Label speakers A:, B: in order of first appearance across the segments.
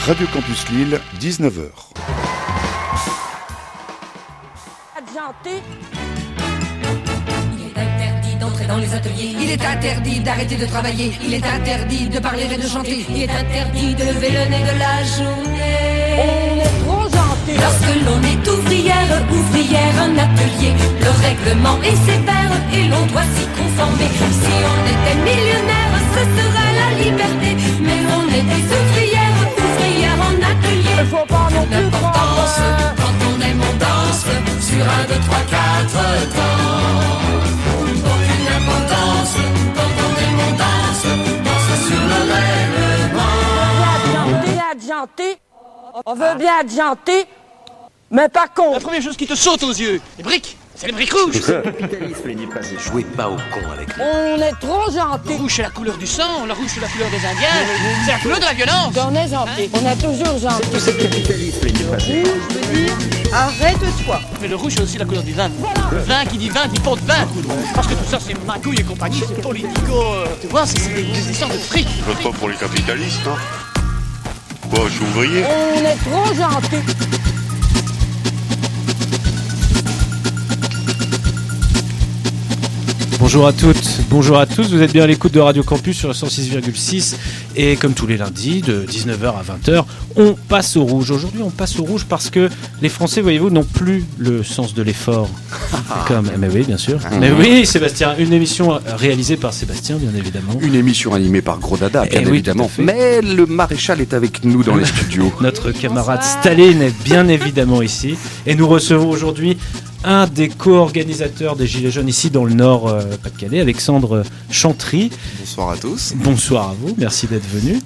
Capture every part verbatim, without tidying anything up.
A: Radio Campus Lille, dix-neuf heures.
B: Adjanté.
C: Il est interdit d'entrer dans les ateliers. Il est interdit d'arrêter de travailler. Il est interdit de parler et de chanter. Il est interdit de lever le nez de la journée.
B: On est trop gentil.
C: Lorsque l'on est ouvrière, ouvrière, un atelier, le règlement est sévère et l'on doit s'y conformer. Si on était millionnaire, ce serait la liberté. Mais on est des ouvrières, ouvrières en atelier.
B: Il faut pas non plus
C: L'importance,
B: croire.
C: quand on aime, on danse sur un, deux, trois, quatre temps. Aucune importance, quand on aime, on danse, danse sur le règlement.
B: Adjanté, adjanté. On veut bien adjanter, mais pas con.
D: La première chose qui te saute aux yeux, les briques, c'est les briques rouges.
E: Le capitalisme n'est pas et jouez pas au con avec lui.
B: On est trop
D: Le
B: gentil.
D: rouge c'est la couleur du sang, le rouge c'est la couleur des Indiens, c'est la couleur de la violence.
B: On est gentil. On est toujours gentil.
E: C'est le capitalisme n'est pas
B: Je veux dire, arrête-toi.
D: Mais le rouge c'est aussi la couleur du vin. Le vin qui dit vin dit pot de vin. Parce que tout ça c'est magouille et compagnie, c'est politico. euh, tu vois, c'est c'est des, des histoires de fric.
F: Je vote pas pour les capitalistes, hein. Quoi, je suis ouvrier?
B: On est trop gentil.
G: Bonjour à toutes, bonjour à tous, vous êtes bien à l'écoute de Radio Campus sur le cent six virgule six et comme tous les lundis de dix-neuf heures à vingt heures, on passe au rouge. Aujourd'hui on passe au rouge parce que les Français, voyez-vous, n'ont plus le sens de l'effort. Comme, mais oui, bien sûr. Mais oui, Sébastien, une émission réalisée par Sébastien, bien évidemment.
H: Une émission animée par Gros Dada, bien
G: Eh oui,
H: évidemment.
G: tout à fait.
H: Mais le maréchal est avec nous dans les studios.
G: Notre camarade Staline est bien évidemment ici et nous recevons aujourd'hui un des co-organisateurs des Gilets jaunes ici dans le Nord euh, Pas-de-Calais, Alexandre Chantry.
I: Bonsoir à tous.
G: Bonsoir à vous, merci d'être venu.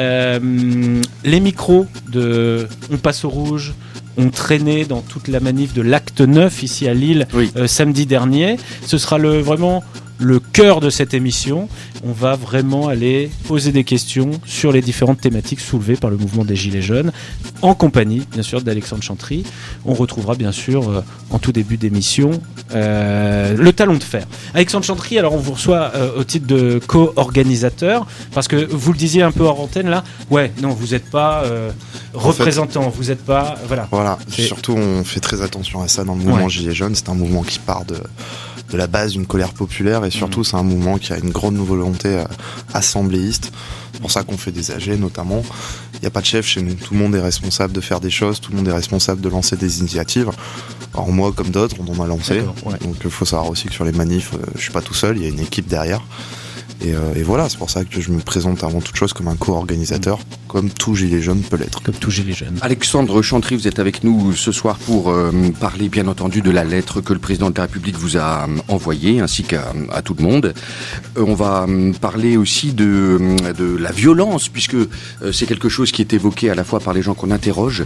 G: Euh, les micros de On passe au rouge ont traîné dans toute la manif de l'Acte neuf ici à Lille
H: Oui.
G: euh, samedi dernier. Ce sera le, vraiment le cœur de cette émission. On va vraiment aller poser des questions sur les différentes thématiques soulevées par le mouvement des Gilets jaunes, en compagnie, bien sûr, d'Alexandre Chantry. On retrouvera, bien sûr, euh, en tout début d'émission, euh, le talon de fer. Alexandre Chantry, alors on vous reçoit euh, au titre de co-organisateur, parce que vous le disiez un peu hors antenne, là, ouais, non, vous n'êtes pas euh, représentant, vous n'êtes pas... Voilà.
I: Voilà,
G: C'est-
I: surtout on fait très attention à ça dans le mouvement
G: Ouais.
I: Gilets jaunes. C'est un mouvement qui part de, de la base d'une colère populaire et surtout c'est un mouvement qui a une grande volonté euh, assembléiste. C'est pour ça qu'on fait des A G notamment. Il n'y a pas de chef chez nous, tout le monde est responsable de faire des choses, tout le monde est responsable de lancer des initiatives. Alors moi comme d'autres, on en a lancé.
G: D'accord, ouais.
I: Donc il faut savoir aussi que sur les manifs, euh, je suis pas tout seul, il y a une équipe derrière. Et, euh, et voilà, c'est pour ça que je me présente avant toute chose comme un co-organisateur, comme tout gilet jaune peut l'être.
G: Comme tous Gilets jaunes.
H: Alexandre Chantry, vous êtes avec nous ce soir pour euh, parler bien entendu de la lettre que le président de la République vous a euh, envoyée, ainsi qu'à à tout le monde. Euh, on va euh, parler aussi de, de la violence, puisque euh, c'est quelque chose qui est évoqué à la fois par les gens qu'on interroge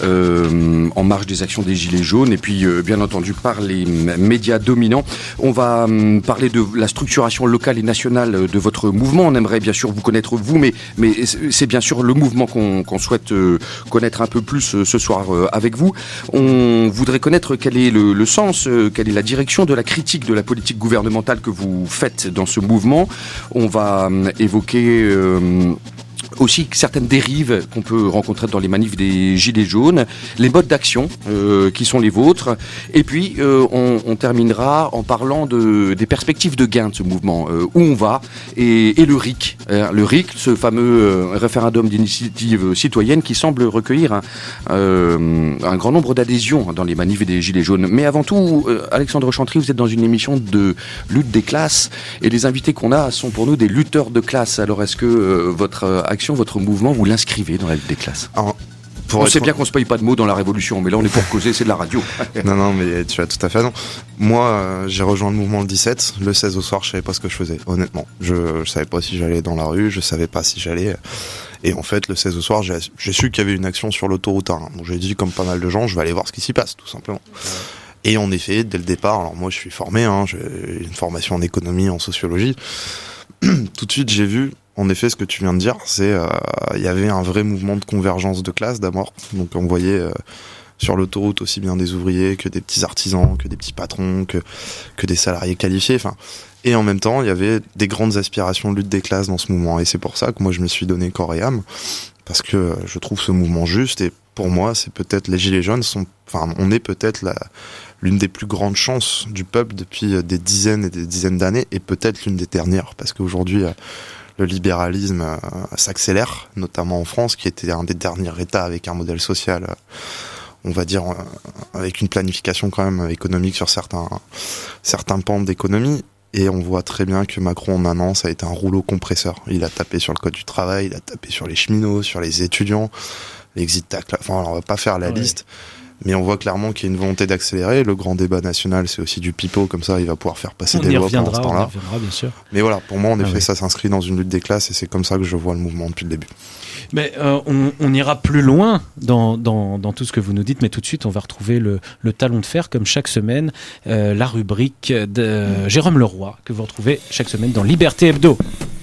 H: euh, en marge des actions des Gilets jaunes, et puis euh, bien entendu par les médias dominants. On va euh, parler de la structuration locale et nationale de votre mouvement. On aimerait bien sûr vous connaître vous, mais, mais c'est bien sûr le mouvement qu'on qu'on souhaite euh, connaître un peu plus euh, ce soir euh, avec vous. On voudrait connaître quel est le, le sens, euh, quelle est la direction de la critique de la politique gouvernementale que vous faites dans ce mouvement. On va euh, évoquer... Euh, aussi certaines dérives qu'on peut rencontrer dans les manifs des Gilets jaunes, les modes d'action euh, qui sont les vôtres, et puis euh, on, on terminera en parlant de, des perspectives de gain de ce mouvement, euh, où on va, et, et le R I C. Euh, le R I C, ce fameux euh, référendum d'initiative citoyenne qui semble recueillir un, euh, un grand nombre d'adhésions dans les manifs des Gilets jaunes. Mais avant tout, euh, Alexandre Chantry, vous êtes dans une émission de lutte des classes, et les invités qu'on a sont pour nous des lutteurs de classe. Alors est-ce que euh, votre euh, action, votre mouvement, vous l'inscrivez dans la lutte des classes?
I: Alors, pour
H: On
I: être-
H: sait bien qu'on se paye pas de mots dans la Révolution, mais là on est pour causer, c'est de la radio.
I: Non, non, mais tu as tout à fait raison. Moi, euh, j'ai rejoint le mouvement le dix-sept. Le seize au soir, je savais pas ce que je faisais, honnêtement. Je, je savais pas si j'allais dans la rue, je savais pas si j'allais... Et en fait, le seize au soir, j'ai, j'ai su qu'il y avait une action sur l'autoroute un. Donc j'ai dit, comme pas mal de gens, je vais aller voir ce qui s'y passe, tout simplement. Et en effet, dès le départ, alors moi je suis formé, hein, j'ai une formation en économie, en sociologie. Tout de suite, j'ai vu... En effet, ce que tu viens de dire, c'est euh, il y avait un vrai mouvement de convergence de classe d'abord. Donc on voyait euh, sur l'autoroute aussi bien des ouvriers que des petits artisans, que des petits patrons, que que des salariés qualifiés. Enfin, et en même temps, il y avait des grandes aspirations de lutte des classes dans ce mouvement. Et c'est pour ça que moi je me suis donné corps et âme parce que je trouve ce mouvement juste, et pour moi, c'est peut-être les Gilets jaunes sont, enfin, on est peut-être la, l'une des plus grandes chances du peuple depuis des dizaines et des dizaines d'années, et peut-être l'une des dernières, parce qu'aujourd'hui, le libéralisme euh, s'accélère, notamment en France, qui était un des derniers États avec un modèle social, euh, on va dire, euh, avec une planification quand même économique sur certains, certains pans d'économie. Et on voit très bien que Macron, en un an, ça a été un rouleau compresseur. Il a tapé sur le code du travail, il a tapé sur les cheminots, sur les étudiants, l'exit tax. Enfin, alors, on va pas faire la ouais. liste, mais on voit clairement qu'il y a une volonté d'accélérer. Le grand débat national, c'est aussi du pipeau, comme ça, il va pouvoir faire passer on des lois pendant ce temps-là. On y reviendra, bien sûr. Mais voilà, pour moi, en effet, ah ouais. ça s'inscrit dans une lutte des classes, et c'est comme ça que je vois le mouvement depuis le début.
G: Mais euh, on, on ira plus loin dans, dans, dans tout ce que vous nous dites, mais tout de suite, on va retrouver le, le talon de fer, comme chaque semaine, euh, la rubrique de euh, Jérôme Leroy, que vous retrouvez chaque semaine dans Liberté Hebdo.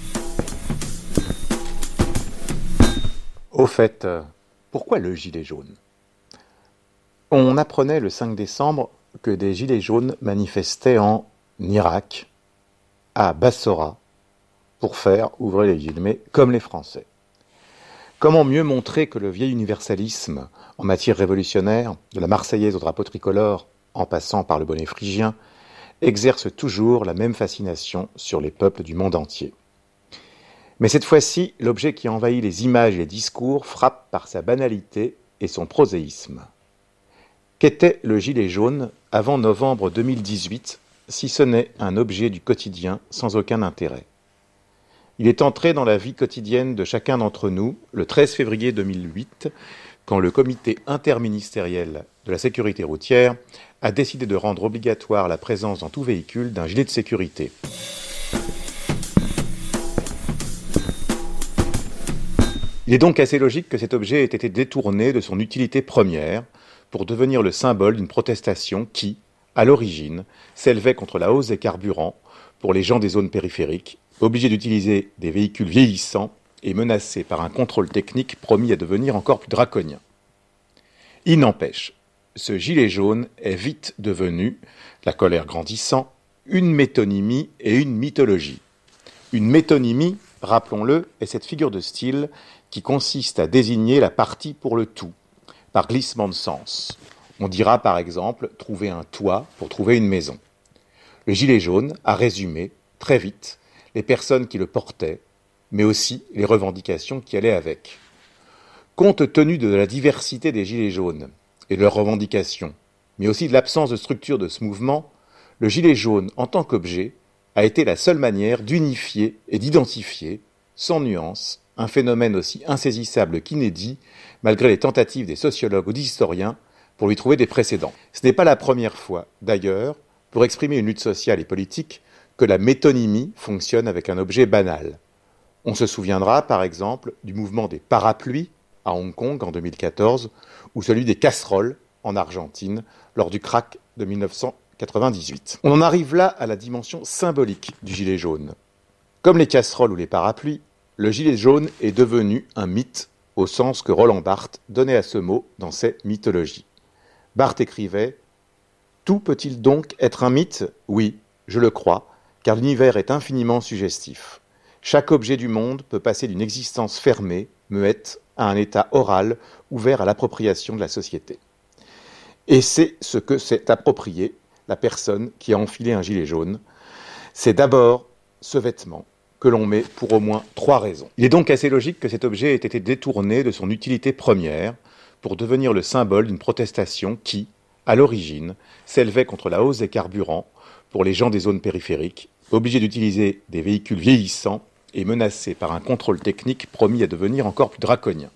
J: Au fait, euh, pourquoi le gilet jaune ? On apprenait le cinq décembre que des gilets jaunes manifestaient en Irak, à Bassora, pour faire, ouvrez les guillemets, comme les Français. Comment mieux montrer que le vieil universalisme en matière révolutionnaire, de la Marseillaise au drapeau tricolore, en passant par le bonnet phrygien, exerce toujours la même fascination sur les peuples du monde entier. Mais cette fois-ci, l'objet qui envahit les images et les discours frappe par sa banalité et son proséisme. Qu'était le gilet jaune avant novembre deux mille dix-huit, si ce n'est un objet du quotidien sans aucun intérêt ? Il est entré dans la vie quotidienne de chacun d'entre nous le treize février deux mille huit, quand le comité interministériel de la sécurité routière a décidé de rendre obligatoire la présence dans tout véhicule d'un gilet de sécurité. Il est donc assez logique que cet objet ait été détourné de son utilité première pour devenir le symbole d'une protestation qui, à l'origine, s'élevait contre la hausse des carburants pour les gens des zones périphériques, obligés d'utiliser des véhicules vieillissants et menacés par un contrôle technique promis à devenir encore plus draconien. Il n'empêche, ce gilet jaune est vite devenu, la colère grandissant, une métonymie et une mythologie. Une métonymie, rappelons-le, est cette figure de style qui consiste à désigner la partie pour le tout, par glissement de sens. On dira par exemple « trouver un toit pour trouver une maison ». Le gilet jaune a résumé, très vite, les personnes qui le portaient, mais aussi les revendications qui allaient avec. Compte tenu de la diversité des gilets jaunes et de leurs revendications, mais aussi de l'absence de structure de ce mouvement, le gilet jaune en tant qu'objet a été la seule manière d'unifier et d'identifier, sans nuance, un phénomène aussi insaisissable qu'inédit, malgré les tentatives des sociologues ou des historiens pour lui trouver des précédents. Ce n'est pas la première fois, d'ailleurs, pour exprimer une lutte sociale et politique, que la métonymie fonctionne avec un objet banal. On se souviendra, par exemple, du mouvement des parapluies à Hong Kong en deux mille quatorze, ou celui des casseroles en Argentine lors du krach de mille neuf cent quatre-vingt-dix-huit. On en arrive là à la dimension symbolique du gilet jaune. Comme les casseroles ou les parapluies, le gilet jaune est devenu un mythe au sens que Roland Barthes donnait à ce mot dans ses mythologies. Barthes écrivait « Tout peut-il donc être un mythe ? Oui, je le crois, car l'univers est infiniment suggestif. Chaque objet du monde peut passer d'une existence fermée, muette, à un état oral, ouvert à l'appropriation de la société. Et c'est ce que s'est approprié la personne qui a enfilé un gilet jaune. C'est d'abord ce vêtement que l'on met pour au moins trois raisons. Il est donc assez logique que cet objet ait été détourné de son utilité première pour devenir le symbole d'une protestation qui, à l'origine, s'élevait contre la hausse des carburants pour les gens des zones périphériques, obligés d'utiliser des véhicules vieillissants et menacés par un contrôle technique promis à devenir encore plus draconien.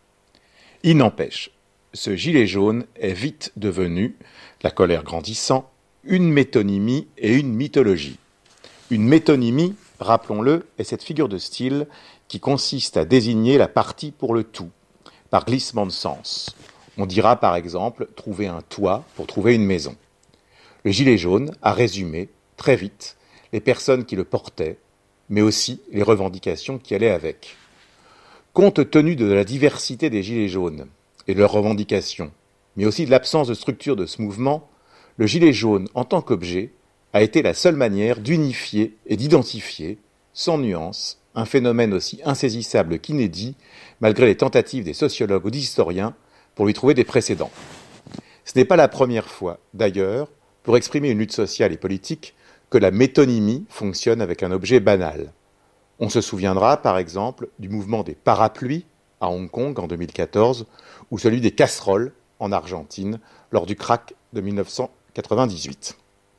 J: Il n'empêche, ce gilet jaune est vite devenu, la colère grandissant, une métonymie et une mythologie. Une métonymie, rappelons-le, est cette figure de style qui consiste à désigner la partie pour le tout, par glissement de sens. On dira par exemple « trouver un toit pour trouver une maison ». Le gilet jaune a résumé, très vite, les personnes qui le portaient, mais aussi les revendications qui allaient avec. Compte tenu de la diversité des gilets jaunes et de leurs revendications, mais aussi de l'absence de structure de ce mouvement, le gilet jaune en tant qu'objet a été la seule manière d'unifier et d'identifier, sans nuance, un phénomène aussi insaisissable qu'inédit, malgré les tentatives des sociologues ou des historiens pour lui trouver des précédents. Ce n'est pas la première fois, d'ailleurs, pour exprimer une lutte sociale et politique, que la métonymie fonctionne avec un objet banal. On se souviendra, par exemple, du mouvement des parapluies à Hong Kong en deux mille quatorze, ou celui des casseroles en Argentine lors du krach de mille neuf cent quatre-vingt-dix-huit.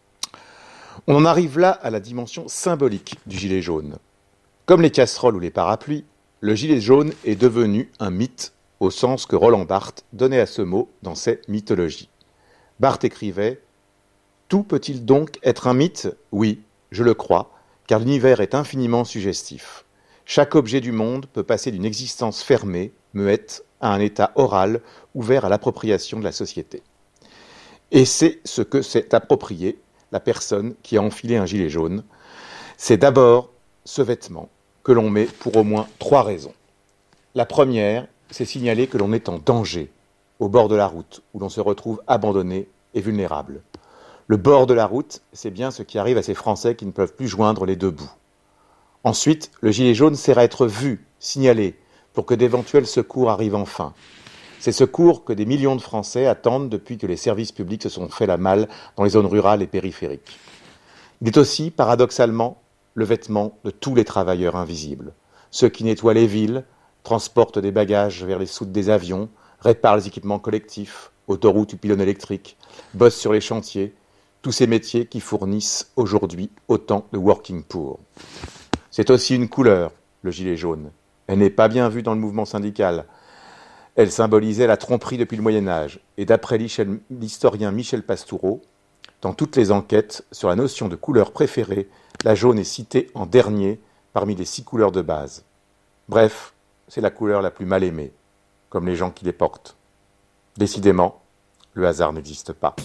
J: On en arrive là à la dimension symbolique du gilet jaune. Comme les casseroles ou les parapluies, le gilet jaune est devenu un mythe au sens que Roland Barthes donnait à ce mot dans ses mythologies. Barthes écrivait « Tout peut-il donc être un mythe ? Oui, je le crois, car l'univers est infiniment suggestif. Chaque objet du monde peut passer d'une existence fermée, muette, à un état oral, ouvert à l'appropriation de la société. Et c'est ce que s'est approprié la personne qui a enfilé un gilet jaune. C'est d'abord ce vêtement que l'on met pour au moins trois raisons. La première, c'est signaler que l'on est en danger, au bord de la route, où l'on se retrouve abandonné et vulnérable. Le bord de la route, c'est bien ce qui arrive à ces Français qui ne peuvent plus joindre les deux bouts. Ensuite, le gilet jaune sert à être vu, signalé, pour que d'éventuels secours arrivent enfin. Ces secours que des millions de Français attendent depuis que les services publics se sont fait la malle dans les zones rurales et périphériques. Il est aussi, paradoxalement, le vêtement de tous les travailleurs invisibles. Ceux qui nettoient les villes, transportent des bagages vers les soutes des avions, réparent les équipements collectifs, autoroutes ou pylônes électriques, bossent sur les chantiers, tous ces métiers qui fournissent aujourd'hui autant de working poor. C'est aussi une couleur, le gilet jaune. Elle n'est pas bien vue dans le mouvement syndical. Elle symbolisait la tromperie depuis le Moyen-Âge. Et d'après l'historien Michel Pastoureau, dans toutes les enquêtes sur la notion de couleur préférée, la jaune est citée en dernier parmi les six couleurs de base. Bref, c'est la couleur la plus mal aimée, comme les gens qui les portent. Décidément, le hasard n'existe pas.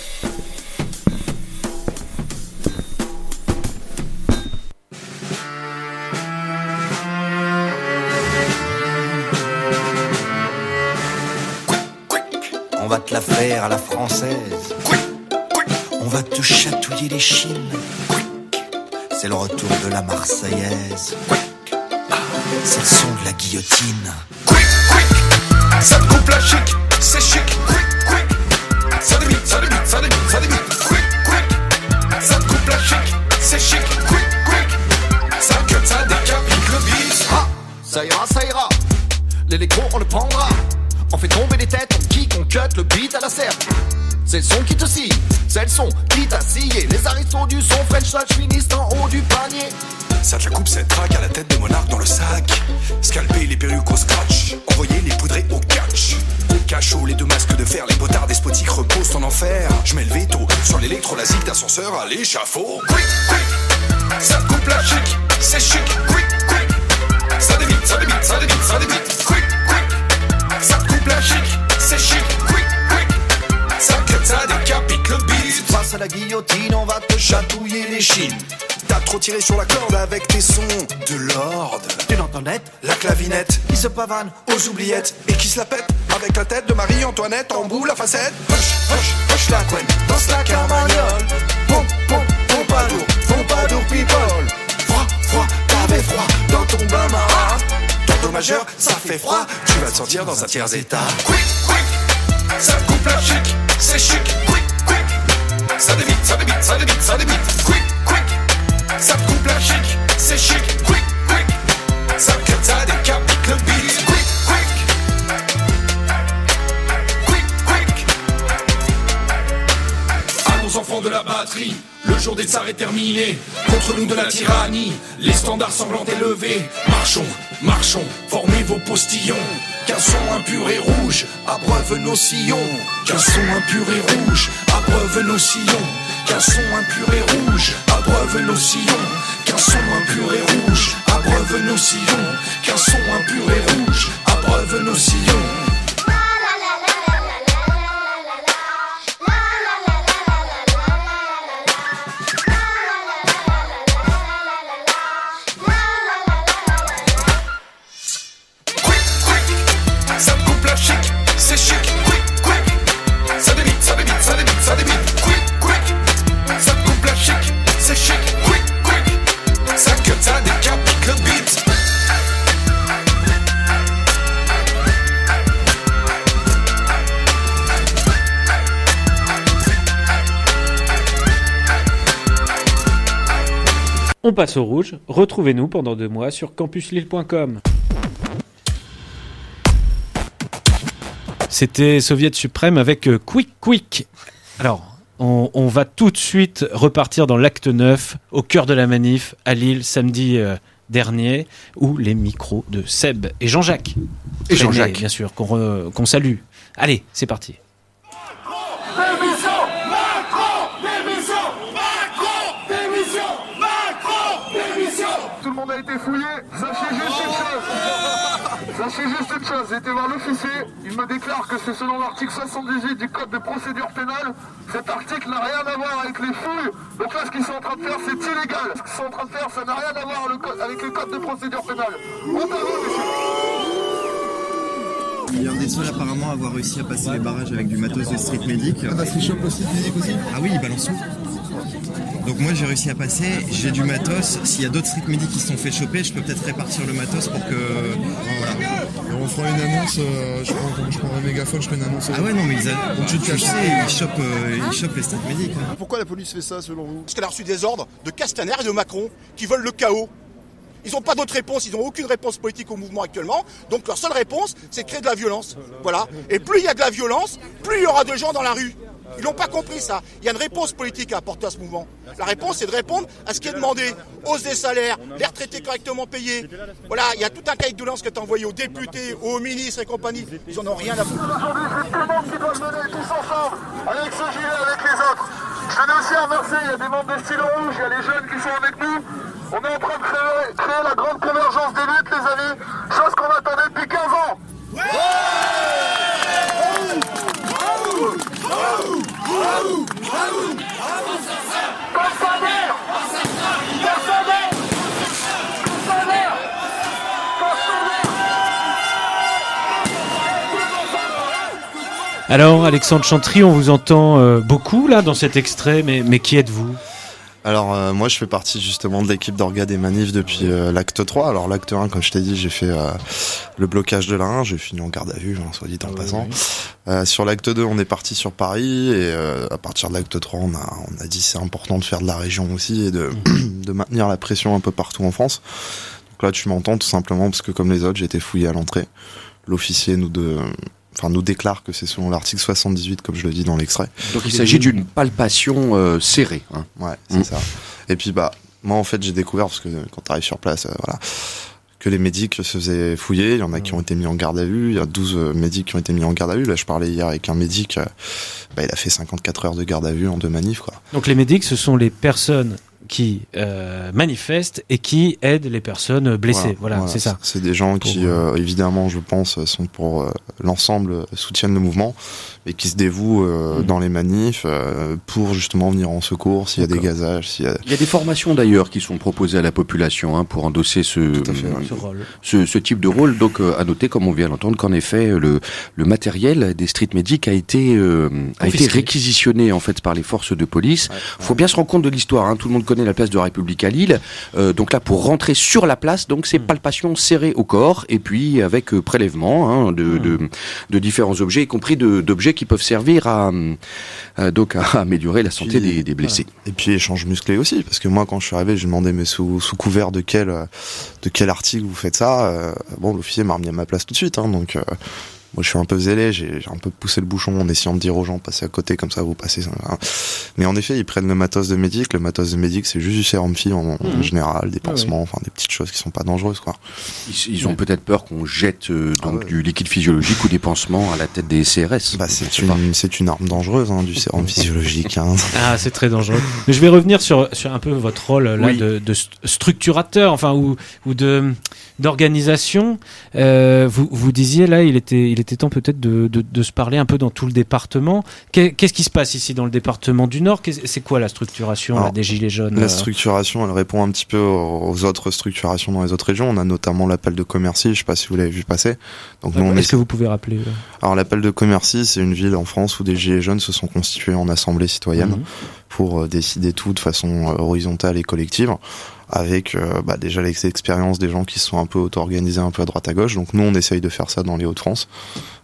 K: On va te la faire à la française. On va te chatouiller les chines. C'est le retour de la Marseillaise. C'est le son de la guillotine.
L: Ça te coupe la chic, c'est chic. Ça débite, ça débite, ça débite, ça débite. Ça te coupe la chic, c'est chic. Ça cut, ça décapite le bis.
K: Ah, ça ira, ça ira. L'électro, on le prendra. On fait tomber les têtes, on kick, on cut le beat à la serre. C'est le son qui te scie, c'est le son qui t'a scié. Les aristos du son French touch finissent en haut du panier.
L: Ça te la coupe cette traque à la tête de monarque dans le sac. Scalper les perruques au scratch, envoyer les poudrés au catch. Cachot, les deux masques de fer, les potards despotiques reposent en enfer. Je mets le veto sur l'électrolasique d'ascenseur à l'échafaud. Quick, quick, ça te coupe la chic, c'est chic. Quick, quick, ça débite, ça débite, ça débite, ça débite. Quick, quick, ça te coupe la chic, c'est chic. Quick, quick, ça cut, ça décapite le beat.
K: Face à la guillotine, on va te chatouiller les chines.
L: T'as trop tiré sur la corde avec tes sons de l'ordre.
K: Tu l'entends net,
L: la clavinette
K: qui se pavane
L: aux oubliettes et qui se la pète avec la tête de Marie-Antoinette en bout la facette. Hush, hush, hush la couenne, danse la carmagnole. Pom, pom, pompadour, pompadour people. Froid, froid, t'avais froid dans ton bain marin. Dans ton majeur, ça fait froid, tu vas te sentir dans un tiers état. Quick, quick, ça coupe la chic, c'est chic. Quick, quick, ça débite, ça débite, ça débite, ça débite. Quick, quick, ça te coupe la chic, c'est chic. Quick, quick, ça cut, ça décapite le beat. Quick, quick, quick, quick. À nos enfants de la batterie, le jour des tsars est terminé. Contre nous de la tyrannie, les standards semblent élevés. Marchons, marchons, formez vos postillons. Qu'un son impur et rouge abreuve nos sillons. Qu'un son impur et rouge abreuve nos sillons. Qu'un son impur et rouge abreuve nos sillons. Qu'un son impur et rouge abreuve nos sillons. Qu'un son impur et rouge abreuve nos sillons. Ça te coupe la chic, c'est chic. Quick, quick, ça débite, ça débite, ça débite, ça débite. Quick, quick, ça te coupe la chic, c'est chic. Quick, quick, ça cut, ça décapite le beat.
G: on passe au rouge. Retrouvez-nous pendant deux mois sur campus lille point com. C'était Soviet Suprême avec euh, Quick Quick. Alors, on, on va tout de suite repartir dans l'acte neuf, au cœur de la manif, à Lille, samedi euh, dernier, où les micros de Seb et Jean-Jacques.
H: Et Jean-Jacques.
G: Bien sûr, qu'on, re, qu'on salue. Allez, c'est parti.
L: Démission Macron Démission Macron Démission Macron Démission.
M: Tout le monde a été fouillé, sachez juste une chose. Sachez juste une chose, j'ai été voir l'officier, il me déclare que c'est selon l'article soixante-dix-huit du code de procédure pénale. Cet article n'a rien à voir avec les fouilles. Donc là, ce qu'ils sont en train de faire, c'est illégal. Ce qu'ils sont en train de faire, ça n'a rien à voir avec le code de procédure pénale. Honte à vous, monsieur.
N: Il est un des seuls apparemment à avoir réussi à passer les barrages avec du matos de street medic.
M: Ah parce qu'il chope le street medic aussi.
N: Ah oui, il balance tout. Donc moi j'ai réussi à passer, j'ai du matos. S'il y a d'autres street medic qui se sont fait choper, je peux peut-être répartir le matos pour que... Voilà.
M: Et on fera une annonce, euh, je, prends, je prends un mégaphone, je fais une annonce.
N: Ah ouais non mais ils, a... Donc, tu, tu sais, ils chopent, euh, ils chopent les street medic. Hein.
M: Pourquoi la police fait ça selon vous?
O: Parce qu'elle a reçu des ordres de Castaner et de Macron qui veulent le chaos. Ils n'ont pas d'autre réponse, ils n'ont aucune réponse politique au mouvement actuellement. Donc leur seule réponse, c'est de créer de la violence. Voilà. Et plus il y a de la violence, plus il y aura de gens dans la rue. Ils n'ont pas compris ça. Il y a une réponse politique à apporter à ce mouvement. La réponse, c'est de répondre à ce qui est demandé. Hausse des salaires, les retraités correctement payés. Voilà, il y a tout un cahier de doléances que tu as envoyé aux députés, aux ministres et compagnie. Ils n'en ont rien à foutre.
M: Aujourd'hui, c'est tout le monde qui doit se mener tous ensemble, avec ce gilet, avec les autres. Je tenais aussi à remercier, il y a des membres des stylos rouges, il y a les jeunes qui sont avec nous. On est en train de créer, créer la grande convergence des luttes, les amis. Chose qu'on attendait depuis quinze ans. Ouais
G: Alors, Alexandre Chantry, on vous entend euh, beaucoup là dans cet extrait, mais, mais qui êtes-vous ?
I: Alors euh, moi je fais partie justement de l'équipe d'orga des manifs depuis euh, l'acte trois. Alors l'acte un, comme je t'ai dit, j'ai fait euh, le blocage de la un, j'ai fini en garde à vue, hein, soit dit en oui, passant. Oui. Euh, sur l'acte deux, on est parti sur Paris et euh, à partir de l'acte trois, on a, on a dit c'est important de faire de la région aussi et de, mmh. de maintenir la pression un peu partout en France. Donc là tu m'entends tout simplement parce que comme les autres, j'ai été fouillé à l'entrée. L'officier nous de... Enfin, nous déclare que c'est selon l'article soixante-dix-huit, comme je le dis dans l'extrait.
H: Donc il s'agit d'une palpation euh, serrée. Hein.
I: Ouais, c'est mmh. ça. Et puis bah, moi en fait j'ai découvert, parce que quand tu arrives sur place, euh, voilà, que les médics se faisaient fouiller. Il y en a mmh. qui ont été mis en garde à vue. Il y a douze euh, médics qui ont été mis en garde à vue. Là je parlais hier avec un médic, euh, bah, il a fait cinquante-quatre heures de garde à vue en deux manifs, quoi.
G: Donc les médics, ce sont les personnes qui euh, manifestent et qui aident les personnes blessées. Voilà, voilà, voilà, c'est ça.
I: C'est des gens qui, euh, évidemment, je pense, sont pour euh, l'ensemble, soutiennent le mouvement, et qui se dévouent euh, mmh. dans les manifs euh, pour justement venir en secours s'il y a D'accord. des gazages. S'il y a...
H: Il y a des formations d'ailleurs qui sont proposées à la population hein, pour endosser ce,
I: Tout à fait,
H: euh,
I: ouais.
G: ce, rôle.
H: ce, ce type de rôle. Donc euh, à noter, comme on vient d'entendre, qu'en effet le, le matériel des street medics a été euh, a été réquisitionné en fait par les forces de police. Ouais, Faut ouais. bien se rendre compte de l'histoire. Hein. Tout le monde connaît la place de la République à Lille. Euh, donc là, pour rentrer sur la place, donc c'est mmh. palpation serrée au corps et puis avec euh, prélèvement hein, de, mmh. de, de différents objets, y compris de, d'objets qui peuvent servir à, à donc à améliorer la santé puis, des, des blessés.
I: Voilà. Et puis échange musclé aussi, parce que moi, quand je suis arrivé, j'ai demandé mais sous, sous couvert de quel de quel article vous faites ça. Euh, bon, l'officier m'a remis à ma place tout de suite, hein, donc. Euh, Moi, je suis un peu zélé, j'ai, j'ai un peu poussé le bouchon en essayant de dire aux gens, passez à côté, comme ça, vous passez. Mais en effet, ils prennent le matos de médic. Le matos de médic, c'est juste du sérum fi en, mmh. en général, des pansements, ah oui. enfin, des petites choses qui sont pas dangereuses, quoi.
H: Ils, ils ont ouais. peut-être peur qu'on jette, euh, donc, ah ouais. du liquide physiologique ou des pansements à la tête des C R S.
I: Bah, c'est une, c'est une arme dangereuse, hein, du sérum physiologique, hein.
G: Ah, c'est très dangereux. Mais je vais revenir sur, sur un peu votre rôle, là, oui. de, de structurateur, enfin, ou, ou de, d'organisation. Euh, vous, vous disiez, là, il était, il était temps peut-être de, de, de se parler un peu dans tout le département. Qu'est-ce qui se passe ici dans le département du Nord? C'est quoi la structuration Alors, là, des Gilets jaunes?
I: La structuration, elle répond un petit peu aux autres structurations dans les autres régions. On a notamment l'appel de Commercy, je sais pas si vous l'avez vu passer. Donc,
G: nous, on Est-ce est... que vous pouvez rappeler euh...
I: Alors l'appel de Commercy, c'est une ville en France où des Gilets jaunes se sont constitués en assemblée citoyenne mmh. pour euh, décider tout de façon euh, horizontale et collective, avec euh, bah, déjà l'expérience des gens qui se sont un peu auto-organisés un peu à droite à gauche. Donc nous, on essaye de faire ça dans les Hauts-de-France.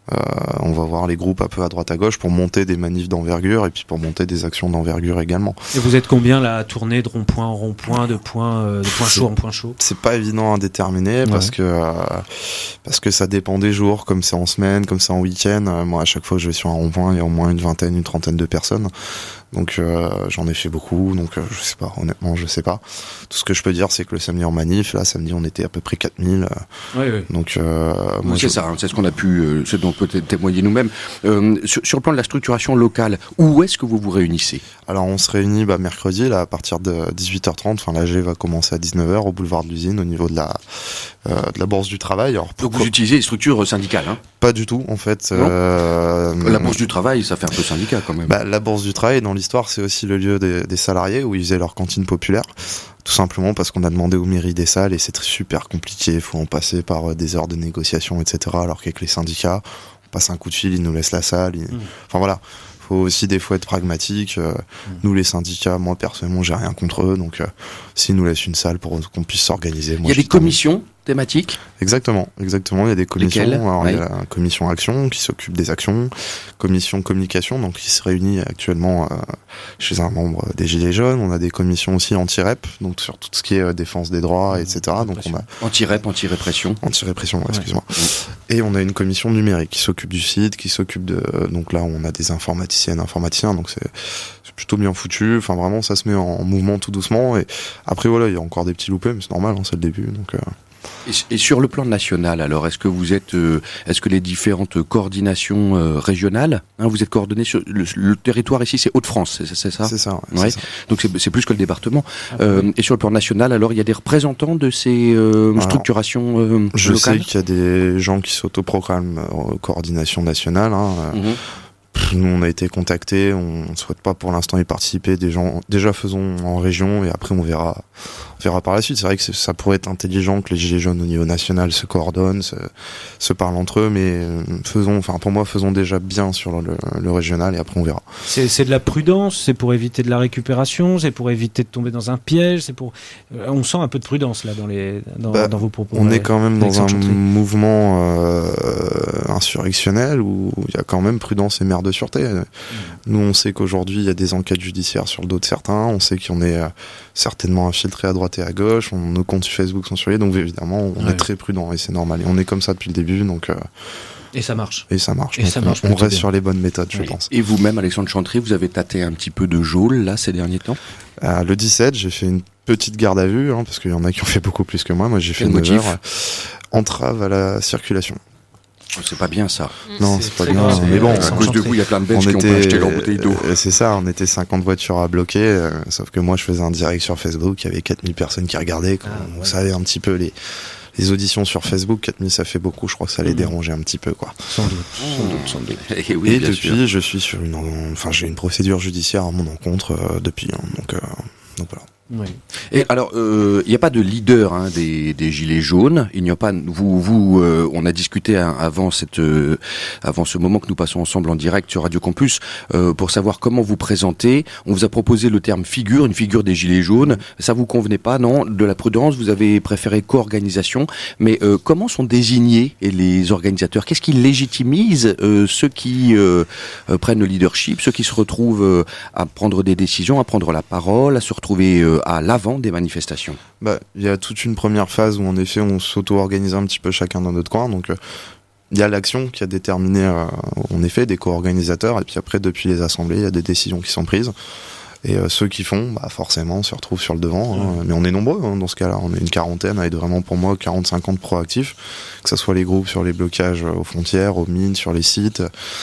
I: Euh, on va voir les groupes un peu à droite à gauche pour monter des manifs d'envergure et puis pour monter des actions d'envergure également.
G: Et vous êtes combien là à tourner de rond-point en rond-point, de point, euh, de point chaud en point chaud?
I: C'est pas évident à déterminer ouais. parce que euh, parce que ça dépend des jours, comme c'est en semaine, comme c'est en week-end. Euh, moi, à chaque fois que je vais sur un rond-point, il y a au moins une vingtaine, une trentaine de personnes. Donc euh, j'en ai fait beaucoup, donc euh, je sais pas, honnêtement je sais pas. Tout ce que je peux dire c'est que le samedi en manif, là samedi on était à peu près quatre mille. Euh,
G: oui, oui.
I: Donc euh, moi,
H: c'est
I: je...
H: ça, hein, c'est ce qu'on a pu, euh, ce dont peut témoigner nous-mêmes. Euh, sur, sur le plan de la structuration locale, où est-ce que vous vous réunissez?
I: Alors on se réunit bah, mercredi là à partir de dix-huit heures trente. Enfin l'A G va commencer à dix-neuf heures au boulevard de l'Usine au niveau de la euh, de la Bourse du Travail. Alors,
H: pourquoi... Donc vous utilisez les structures syndicales, hein?
I: Pas du tout en fait. Euh...
H: La Bourse du Travail, ça fait un peu syndicat quand même.
I: Bah, la Bourse du Travail dans l'histoire c'est aussi le lieu des, des salariés où ils faisaient leur cantine populaire, tout simplement parce qu'on a demandé aux mairies des salles et c'est super compliqué, il faut en passer par des heures de négociation, et cetera. Alors qu'avec les syndicats, on passe un coup de fil, ils nous laissent la salle, ils... mmh. enfin voilà. Faut aussi des fois être pragmatique. Euh, mmh. Nous les syndicats, moi personnellement, j'ai rien contre eux, donc euh, s'ils nous laissent une salle pour qu'on puisse s'organiser.
H: Il y a des commissions thématiques.
I: Exactement, exactement. Il y a des commissions.
H: Lesquelles?
I: Alors,
H: oui.
I: Il y a la commission action qui s'occupe des actions, commission communication, donc qui se réunit actuellement euh, chez un membre des Gilets jaunes. On a des commissions aussi anti-rep, donc sur tout ce qui est euh, défense des droits, mmh. et cetera. Donc on a
H: anti-rep, anti-répression.
I: Anti-répression, ouais, excuse-moi. Ouais. Et on a une commission numérique qui s'occupe du site, qui s'occupe de. Euh, donc là, on a des informaticiennes, informaticiens, donc c'est, c'est plutôt bien foutu. Enfin, vraiment, ça se met en mouvement tout doucement. Et après, voilà, il y a encore des petits loupés, mais c'est normal, hein, c'est le début. Donc. Euh...
H: Et, et sur le plan national, alors, est-ce que vous êtes, euh, est-ce que les différentes coordinations euh, régionales, hein, vous êtes coordonnés sur le, le territoire ici, c'est Hauts-de-France, c'est, c'est ça?
I: C'est ça. Ouais,
H: ouais.
I: c'est ça.
H: Donc c'est, c'est plus que le département. Ah, euh, oui. Et sur le plan national, alors, il y a des représentants de ces euh, alors, structurations euh,
I: je
H: locales?
I: Je sais qu'il y a des gens qui s'autoproclament euh, coordination nationale. Hein, euh, mm-hmm. Nous, on a été contactés, on ne souhaite pas pour l'instant y participer. Des gens, déjà faisons en région et après on verra, on verra par la suite. C'est vrai que c'est, ça pourrait être intelligent que les Gilets jaunes au niveau national se coordonnent, se, se parlent entre eux, mais faisons, enfin pour moi, faisons déjà bien sur le, le régional et après on verra.
G: C'est, c'est de la prudence, c'est pour éviter de la récupération, c'est pour éviter de tomber dans un piège, c'est pour. On sent un peu de prudence là dans les, dans,
I: bah,
G: dans vos propos.
I: On
G: là,
I: est quand même dans un
G: Chanterie.
I: mouvement euh, insurrectionnel où il y a quand même prudence et mère de sûreté. Mmh. Nous, on sait qu'aujourd'hui, il y a des enquêtes judiciaires sur le dos de certains. On sait qu'on est euh, certainement infiltré à droite et à gauche. On, nos comptes Facebook sont surveillés. Donc, évidemment, on ouais. est très prudent et c'est normal. Et on est comme ça depuis le début. Donc, euh,
G: et ça marche.
I: Et ça marche.
G: Et
I: donc,
G: ça marche
I: on reste
G: bien.
I: sur les bonnes méthodes, je
H: oui.
I: pense.
H: Et vous-même, Alexandre Chanterie, vous avez tâté un petit peu de geôle, là, ces derniers temps?
I: euh, Le dix-sept, j'ai fait une petite garde à vue, hein, parce qu'il y en a qui ont fait beaucoup plus que moi. Moi, j'ai fait neuf heures. Entrave à la circulation.
H: C'est pas bien ça.
I: Non, c'est, c'est pas bien. Mais bon,
H: à cause de vous, il y a plein de Belges qui était, ont pas acheté leur bouteille d'eau.
I: Euh, c'est ça, on était cinquante voitures à bloquer, euh, sauf que moi je faisais un direct sur Facebook, il y avait quatre mille personnes qui regardaient. Quand ah, on ouais. savait un petit peu les, les auditions sur Facebook, quatre mille ça fait beaucoup, je crois que ça les mmh. dérangeait un petit peu, quoi.
G: Sans doute, sans doute, sans doute.
H: Et, oui,
I: Et depuis,
H: sûr.
I: je suis sur une, enfin j'ai une procédure judiciaire à mon encontre euh, depuis, hein, donc, euh, donc voilà.
G: Oui.
H: Et alors, il euh, n'y a pas de leader hein, des, des gilets jaunes. Il n'y a pas. Vous, vous, euh, on a discuté hein, avant cette, euh, avant ce moment que nous passons ensemble en direct sur Radio Campus euh, pour savoir comment vous présenter. On vous a proposé le terme figure, une figure des gilets jaunes. Ça vous convenait pas, non? De la prudence, vous avez préféré co-organisation. Mais euh, comment sont désignés les organisateurs? Qu'est-ce qui légitimise euh, ceux qui euh, euh, prennent le leadership, ceux qui se retrouvent euh, à prendre des décisions, à prendre la parole, à se retrouver euh, à l'avant des manifestations?
I: Bah, il y a toute une première phase où en effet on s'auto-organise un petit peu chacun dans notre coin. Donc euh, il y a l'action qui a déterminé euh, en effet des co-organisateurs et puis après depuis les assemblées il y a des décisions qui sont prises. Et euh, ceux qui font, bah forcément, se retrouvent sur le devant. Hein. Mais on est nombreux hein, dans ce cas-là. On est une quarantaine, avec vraiment pour moi quarante cinquante proactifs. Que ce soit les groupes sur les blocages aux frontières, aux mines, sur les sites,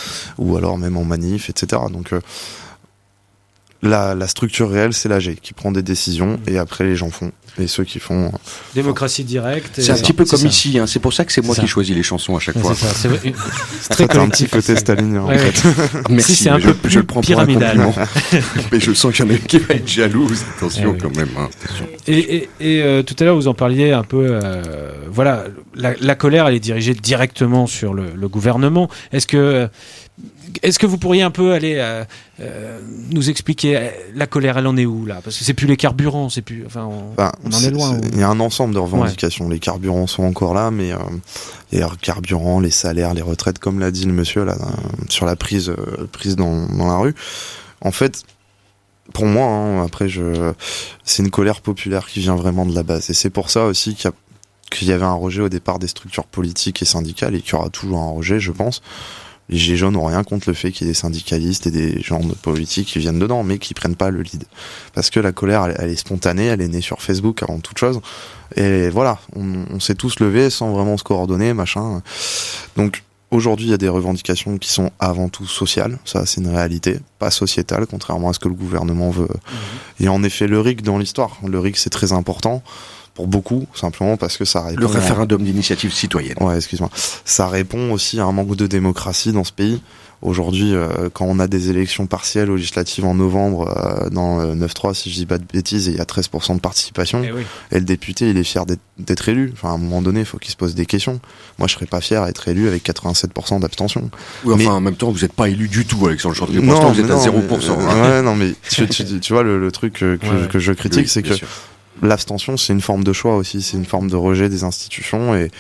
I: ou alors même en manif, et cetera. Donc euh, La, la structure réelle, c'est l'A G qui prend des décisions et après les gens font. Et ceux qui font...
G: Démocratie directe.
H: C'est un petit peu comme ici, hein. C'est pour ça que c'est moi qui choisis les chansons à chaque fois.
G: C'est ça, c'est, vrai.
I: c'est très collectif. Un petit côté stalinien,
G: ouais,
I: en fait.
G: Ouais. Merci, c'est un peu
H: je,
G: plus
H: je le prends
G: pyramidal.
H: Mais je sens qu'il y en a une qui va être jalouse. Attention, eh oui. quand même. Hein. Attention.
G: Et, et, et euh, tout à l'heure, vous en parliez un peu... Euh, voilà, la, la colère, elle est dirigée directement sur le, le gouvernement. Est-ce que... Euh, Est-ce que vous pourriez un peu aller euh, euh, nous expliquer euh, la colère, elle en est où là? Parce que c'est plus les carburants, c'est plus, enfin, on,
I: Enfin,
G: on en est loin.
I: Il y a un ensemble de revendications. Ouais. Les carburants sont encore là, mais euh, les carburants, les salaires, les retraites, comme l'a dit le monsieur là, sur la prise, euh, prise dans, dans la rue. En fait, pour moi, hein, après, je, c'est une colère populaire qui vient vraiment de la base, et c'est pour ça aussi qu'il y a qu'il y avait un rejet au départ des structures politiques et syndicales, et qu'il y aura toujours un rejet, je pense. Les Gilets jaunes n'ont rien contre le fait qu'il y ait des syndicalistes et des gens de politique qui viennent dedans, mais qui prennent pas le lead. Parce que la colère, elle, elle est spontanée, elle est née sur Facebook avant toute chose. Et voilà, on, on s'est tous levés sans vraiment se coordonner, machin. Donc, aujourd'hui, il y a des revendications qui sont avant tout sociales. Ça, c'est une réalité, pas sociétale, contrairement à ce que le gouvernement veut. Mmh. Et en effet, le R I C dans l'histoire. Le R I C, c'est très important. Pour beaucoup, simplement parce que ça répond...
H: Le référendum à... d'initiative citoyenne.
I: Ouais, excuse-moi. Ça répond aussi à un manque de démocratie dans ce pays. Aujourd'hui, euh, quand on a des élections partielles législatives en novembre, euh, dans euh, neuf trois, si je dis pas de bêtises, et il y a treize pour cent de participation,
G: et, oui.
I: et le député, il est fier d'être, d'être élu. Enfin, à un moment donné, il faut qu'il se pose des questions. Moi, je serais pas fier d'être élu avec quatre-vingt-sept pour cent d'abstention.
H: Oui, enfin,
I: mais...
H: en même temps, vous n'êtes pas élu du tout, Alexandre Chantry. Pour l'instant, vous êtes
I: non,
H: à zéro pour cent.
I: Mais,
H: hein.
I: Ouais, non, mais tu, tu, tu vois, le, le truc que, que, ouais, que je critique, oui, c'est que sûr. L'abstention, c'est une forme de choix aussi, c'est une forme de rejet des institutions, et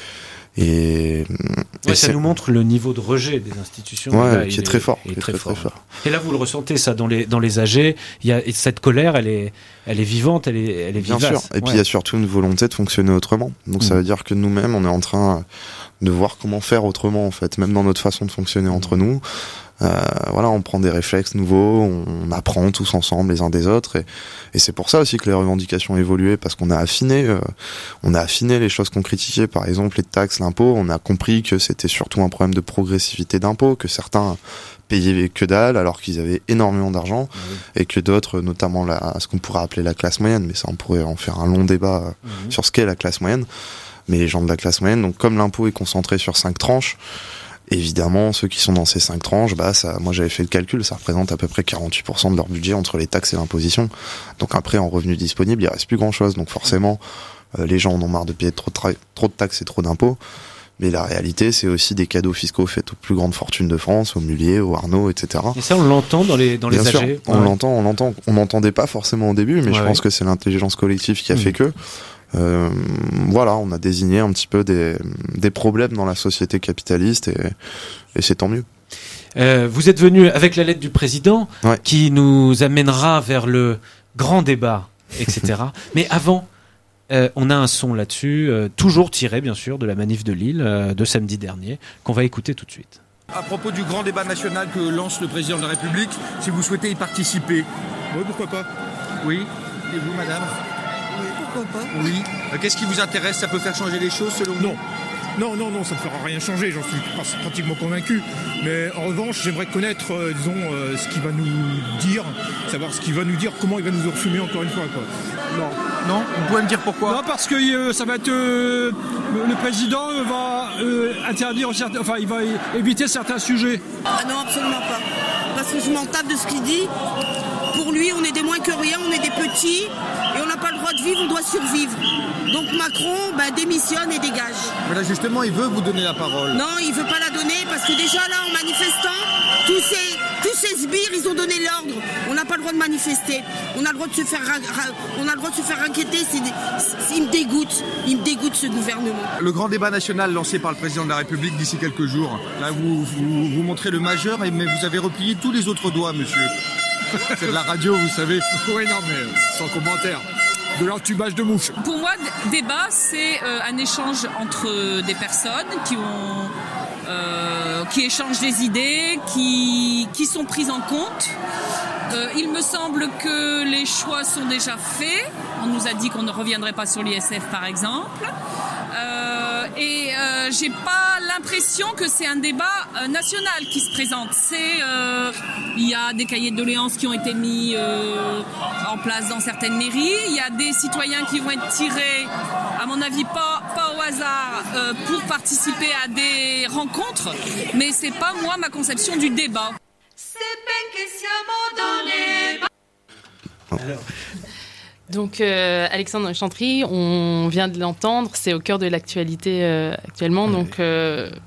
I: et,
G: ouais,
I: et
G: ça nous montre le niveau de rejet des institutions,
I: ouais,
G: là,
I: qui
G: il
I: est très fort,
G: il est
I: très,
G: très,
I: très,
G: fort.
I: très fort.
G: Et là, vous le ressentez ça dans les dans les A G. Il y a et cette colère, elle est elle est vivante, elle est elle est
I: bien
G: vivace.
I: sûr. Et ouais. Puis il y a surtout une volonté de fonctionner autrement. Donc mmh. ça veut dire que nous-mêmes, on est en train de voir comment faire autrement, en fait, même dans notre façon de fonctionner mmh. entre nous. Euh, voilà, on prend des réflexes nouveaux, on apprend tous ensemble les uns des autres, et, et c'est pour ça aussi que les revendications ont évolué, parce qu'on a affiné, euh, on a affiné les choses qu'on critiquait, par exemple les taxes, l'impôt. On a compris que c'était surtout un problème de progressivité d'impôt, que certains payaient que dalle alors qu'ils avaient énormément d'argent, mmh. et que d'autres, notamment la, ce qu'on pourrait appeler la classe moyenne, mais ça on pourrait en faire un long débat mmh. sur ce qu'est la classe moyenne, mais les gens de la classe moyenne, donc comme l'impôt est concentré sur cinq tranches, évidemment, ceux qui sont dans ces cinq tranches, bah, ça, moi j'avais fait le calcul, ça représente à peu près quarante-huit pour cent de leur budget entre les taxes et l'imposition. Donc après, en revenus disponibles, il reste plus grand chose. Donc forcément, euh, les gens en ont marre de payer trop de, tra- trop de taxes et trop d'impôts. Mais la réalité, c'est aussi des cadeaux fiscaux faits aux plus grandes fortunes de France, aux Mulliers, aux Arnaud, et cetera.
G: Et ça, on l'entend dans les, dans les
I: Bien
G: A G.
I: sûr, on
G: ouais.
I: l'entend, on l'entend. On n'entendait pas forcément au début, mais ouais, je pense ouais. que c'est l'intelligence collective qui a mmh. fait que. Euh, voilà, on a désigné un petit peu des, des problèmes dans la société capitaliste, et, et c'est tant mieux.
G: Euh, vous êtes venu avec la lettre du président
I: ouais.
G: qui nous amènera vers le grand débat, et cetera. Mais avant, euh, on a un son là-dessus, euh, toujours tiré bien sûr de la manif de Lille euh, de samedi dernier, qu'on va écouter tout de suite.
P: À propos du grand débat national que lance le président de la République, si vous souhaitez y participer. Oui, pourquoi pas. Oui, et vous, madame ? Pourquoi pas ? Oui. Euh, qu'est-ce qui vous intéresse ? Ça peut faire changer les choses selon vous ?
Q: Non. Non, non, non, ça ne fera rien changer, j'en suis pratiquement convaincu. Mais en revanche, j'aimerais connaître, euh, disons, euh, ce qu'il va nous dire, savoir ce qu'il va nous dire, comment il va nous refumer encore une fois, quoi.
P: Non. Non ? Vous pouvez me dire pourquoi ?
Q: Non, parce que euh, ça va être... Euh, le président va euh, interdire, enfin, il va éviter certains sujets.
R: Ah non, absolument pas. Parce que je m'en tape de ce qu'il dit. Pour lui, on est des moins que rien, on est des petits, et on n'a pas le droit de vivre, on doit survivre. Donc Macron, ben, démissionne et dégage.
P: Mais là, justement, il veut vous donner la parole.
R: Non, il veut pas la donner, parce que déjà, là, en manifestant, tous ces, tous ces sbires, ils ont donné l'ordre. On n'a pas le droit de manifester. On a le droit de se faire, on a le droit de se faire inquiéter. C'est, c'est, il me dégoûte. Il me dégoûte, ce gouvernement.
P: Le grand débat national lancé par le président de la République d'ici quelques jours. Là, vous, vous, vous montrez le majeur, mais vous avez replié tous les autres doigts, monsieur. C'est de la radio, vous savez.
Q: Oui, non, mais sans commentaire. De l'entubage de mouche.
S: Pour moi, débat, c'est euh, un échange entre des personnes qui ont, euh, qui échangent des idées, qui, qui sont prises en compte. Euh, il me semble que les choix sont déjà faits. On nous a dit qu'on ne reviendrait pas sur l'I S F, par exemple. Euh, et euh, j'ai pas l'impression que c'est un débat euh, national qui se présente. C'est euh, il y a des cahiers de doléances qui ont été mis euh, en place dans certaines mairies. Il y a des citoyens qui vont être tirés, à mon avis pas pas au hasard, euh, pour participer à des rencontres. Mais c'est pas moi ma conception du débat.
T: Alors. Donc euh, Alexandre Chantry, on vient de l'entendre, c'est au cœur de l'actualité euh, actuellement. Donc euh,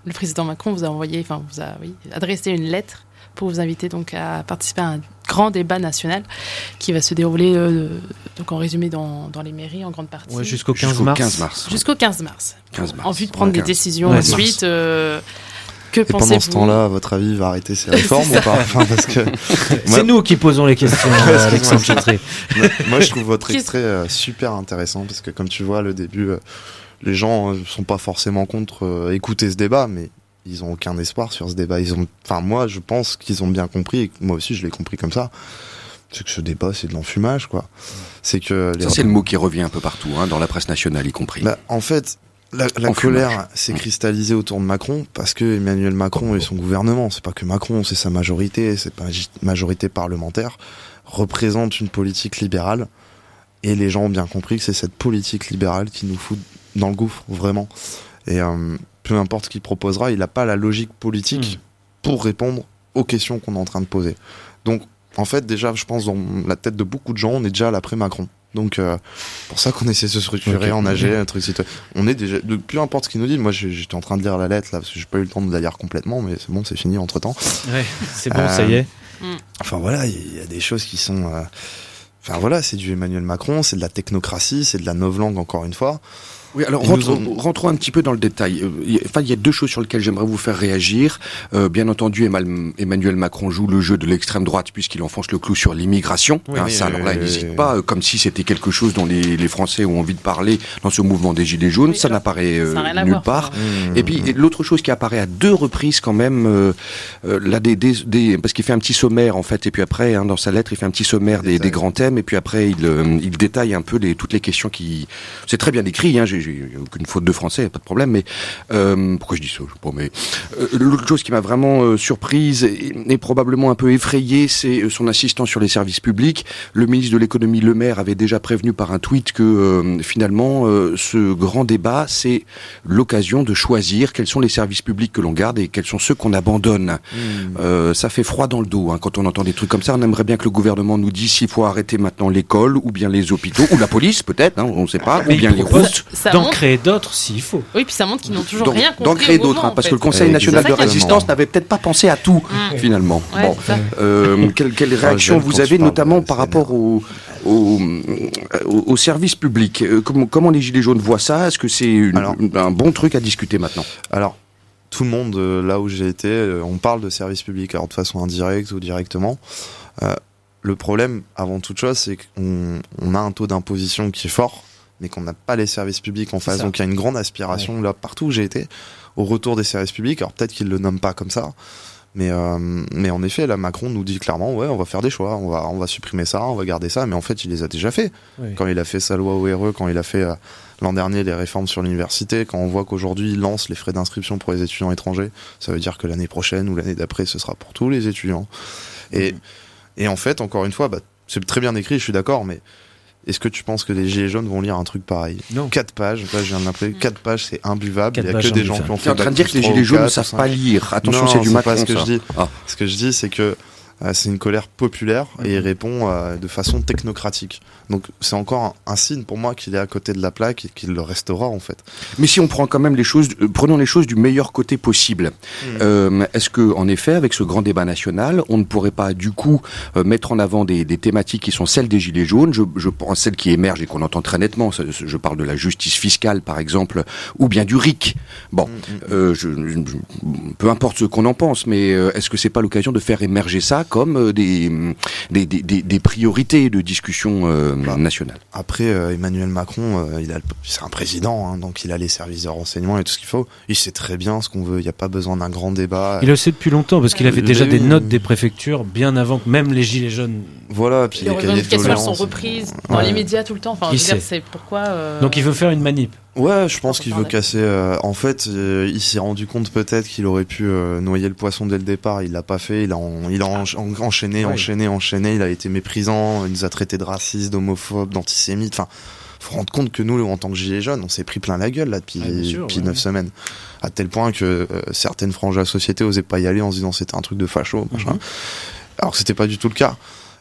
T: le président Macron vous a envoyé, enfin vous a oui, adressé une lettre pour vous inviter donc à participer à un grand débat national qui va se dérouler euh, donc en résumé dans, dans les mairies en grande partie.
G: Ouais, jusqu'au quinze mars.
H: quinze mars.
T: Jusqu'au quinze mars.
H: quinze mars.
T: En vue de prendre
H: Ouais,
T: des décisions
G: ouais,
T: ensuite. Euh, que
I: Et
T: pensez-vous
I: pendant ce temps-là, à votre avis, il va arrêter ses réformes ou pas enfin, parce que...
G: C'est
I: Moi-
G: nous qui posons les questions, euh, Alexandre Chitré.
I: Moi, je trouve votre
T: Qu'est-ce-
I: extrait euh, super intéressant parce que, comme tu vois, le début, euh, les gens euh, sont pas forcément contre euh, écouter ce débat, mais ils ont aucun espoir sur ce débat. Ils ont, enfin, moi, je pense qu'ils ont bien compris, et que moi aussi, je l'ai compris comme ça. C'est que ce débat, c'est de l'enfumage, quoi. C'est que les...
H: Ça, c'est le mot qui revient un peu partout, hein, dans la presse nationale y compris.
I: Bah, en fait, la, la
H: Enfumage.
I: colère s'est cristallisée autour de Macron parce que Emmanuel Macron et son gouvernement, c'est pas que Macron, c'est sa majorité, c'est pas majorité parlementaire, représente une politique libérale. Et les gens ont bien compris que c'est cette politique libérale qui nous fout dans le gouffre, vraiment. Et euh, peu importe ce qu'il proposera, il n'a pas la logique politique mmh. pour répondre aux questions qu'on est en train de poser. Donc, en fait, déjà, je pense, dans la tête de beaucoup de gens, on est déjà à l'après-Macron. Donc, euh, pour ça qu'on essaie de se structurer,
G: okay.
I: en A G, un truc, on est déjà, de, peu importe ce qu'il nous dit, moi j'étais en train de lire la lettre là, parce que j'ai pas eu le temps de la lire complètement, mais c'est bon, c'est fini entre temps.
G: Ouais, c'est bon, euh, ça y est.
I: Enfin voilà, il y a des choses qui sont, euh, enfin voilà, c'est du Emmanuel Macron, c'est de la technocratie, c'est de la novlangue encore une fois.
H: Oui, alors rentrons, ont... rentrons un petit peu dans le détail. Enfin, il y a deux choses sur lesquelles j'aimerais vous faire réagir. Euh, bien entendu, Emmanuel Macron joue le jeu de l'extrême droite puisqu'il enfonce le clou sur l'immigration. Oui, hein, ça, alors là, il n'hésite pas, comme si c'était quelque chose dont les, les Français ont envie de parler dans ce mouvement des Gilets jaunes. Oui, ça n'apparaît euh, nulle voir, part. Mmh. Et puis, l'autre chose qui apparaît à deux reprises quand même, euh, euh, là, des, des, des, parce qu'il fait un petit sommaire, en fait, et puis après, hein, dans sa lettre, il fait un petit sommaire des, des grands thèmes, et puis après, il, euh, il détaille un peu les, toutes les questions qui... C'est très bien écrit, hein, j'ai J'ai aucune faute de français, pas de problème, mais euh, pourquoi je dis ça, je sais pas, mais euh, l'autre chose qui m'a vraiment euh, surprise et, et probablement un peu effrayée, c'est son insistance sur les services publics. Le ministre de l'économie Le Maire avait déjà prévenu par un tweet que euh, finalement euh, ce grand débat, c'est l'occasion de choisir quels sont les services publics que l'on garde et quels sont ceux qu'on abandonne. Mmh. Euh, ça fait froid dans le dos, hein, quand on entend des trucs comme ça. On aimerait bien que le gouvernement nous dise s'il faut arrêter maintenant l'école, ou bien les hôpitaux, ou la police peut-être, hein, on ne sait pas, mais ou bien les routes.
T: D'en
G: créer d'autres s'il faut.
T: Oui, puis ça montre qu'ils n'ont toujours
H: donc,
T: rien compris.
H: D'en créer d'autres, hein,
T: en
H: parce
T: fait.
H: que le Conseil national de résistance n'avait peut-être pas pensé à tout, mmh. finalement.
T: Ouais,
H: bon, euh, quelle, quelle réaction vous avez, notamment par rapport au, au, au, au service public euh, comment, comment les Gilets jaunes voient ça? Est-ce que c'est une, alors, un bon truc à discuter maintenant?
I: Alors, tout le monde, euh, là où j'ai été, euh, on parle de service public, alors de façon indirecte ou directement. Euh, le problème, avant toute chose, c'est qu'on on a un taux d'imposition qui est fort, mais qu'on n'a pas les services publics en face. Donc il y a une grande aspiration, ouais. là, partout où j'ai été, au retour des services publics. Alors peut-être qu'ils le nomment pas comme ça, mais, euh, mais en effet, là, Macron nous dit clairement, ouais, on va faire des choix, on va, on va supprimer ça, on va garder ça, mais en fait, il les a déjà fait. Oui. Quand il a fait sa loi O R E, quand il a fait, euh, l'an dernier, les réformes sur l'université, quand on voit qu'aujourd'hui, il lance les frais d'inscription pour les étudiants étrangers, ça veut dire que l'année prochaine ou l'année d'après, ce sera pour tous les étudiants. Et, mmh. et en fait, encore une fois, bah, c'est très bien écrit, je suis d'accord, mais est-ce que tu penses que les Gilets jaunes vont lire un truc pareil? Non. Quatre pages, là je viens de l'appeler, quatre pages, c'est imbuvable. Il y a que des gens qui ont fait.
H: Tu es en train de dire que les Gilets jaunes ne savent pas lire. Attention,
I: non,
H: c'est du Macron.
I: C'est pas ce que
H: ça.
I: je dis.
H: Ah.
I: Ce que je dis, c'est que euh, c'est une colère populaire et il répond euh, de façon technocratique. Donc c'est encore un, un signe pour moi qu'il est à côté de la plaque et qu'il le restera en fait.
H: Mais si on prend quand même les choses, euh, prenons les choses du meilleur côté possible. Mmh. Euh, est-ce que, en effet, avec ce grand débat national, on ne pourrait pas du coup euh, mettre en avant des, des thématiques qui sont celles des Gilets jaunes, je, je pense celles qui émergent et qu'on entend très nettement. Je parle de la justice fiscale, par exemple, ou bien du R I C. Bon, mmh. euh, je, je, peu importe ce qu'on en pense, mais euh, est-ce que c'est pas l'occasion de faire émerger ça comme euh, des, des, des, des, des priorités de discussion euh, Bah, national.
I: Après, euh, Emmanuel Macron, euh, il a, c'est un président, hein, donc il a les services de renseignement et tout ce qu'il faut. Il sait très bien ce qu'on veut. Il n'y a pas besoin d'un grand débat.
G: Il le sait depuis longtemps parce qu'il avait déjà des notes des préfectures bien avant que même les Gilets jaunes.
I: Voilà. Puis
T: les revendications sont reprises dans ouais. les médias tout le temps. Enfin,
G: il
T: je veux dire, c'est pourquoi. Euh...
G: Donc il veut faire une manip.
I: Ouais, je pense qu'il veut casser. Euh, en fait, euh, il s'est rendu compte peut-être qu'il aurait pu euh, noyer le poisson dès le départ. Il l'a pas fait. Il a, en, il a en, en, enchaîné, ouais. enchaîné, enchaîné. Il a été méprisant. Il nous a traités de racistes, d'homophobes, d'antisémites. Enfin, faut rendre compte que nous, en tant que gilets jaunes, on s'est pris plein la gueule là depuis ouais, sûr, depuis neuf ouais. semaines, à tel point que euh, certaines franges de la société osaient pas y aller en se disant c'était un truc de facho, machin. Mm-hmm. Alors que c'était pas du tout le cas.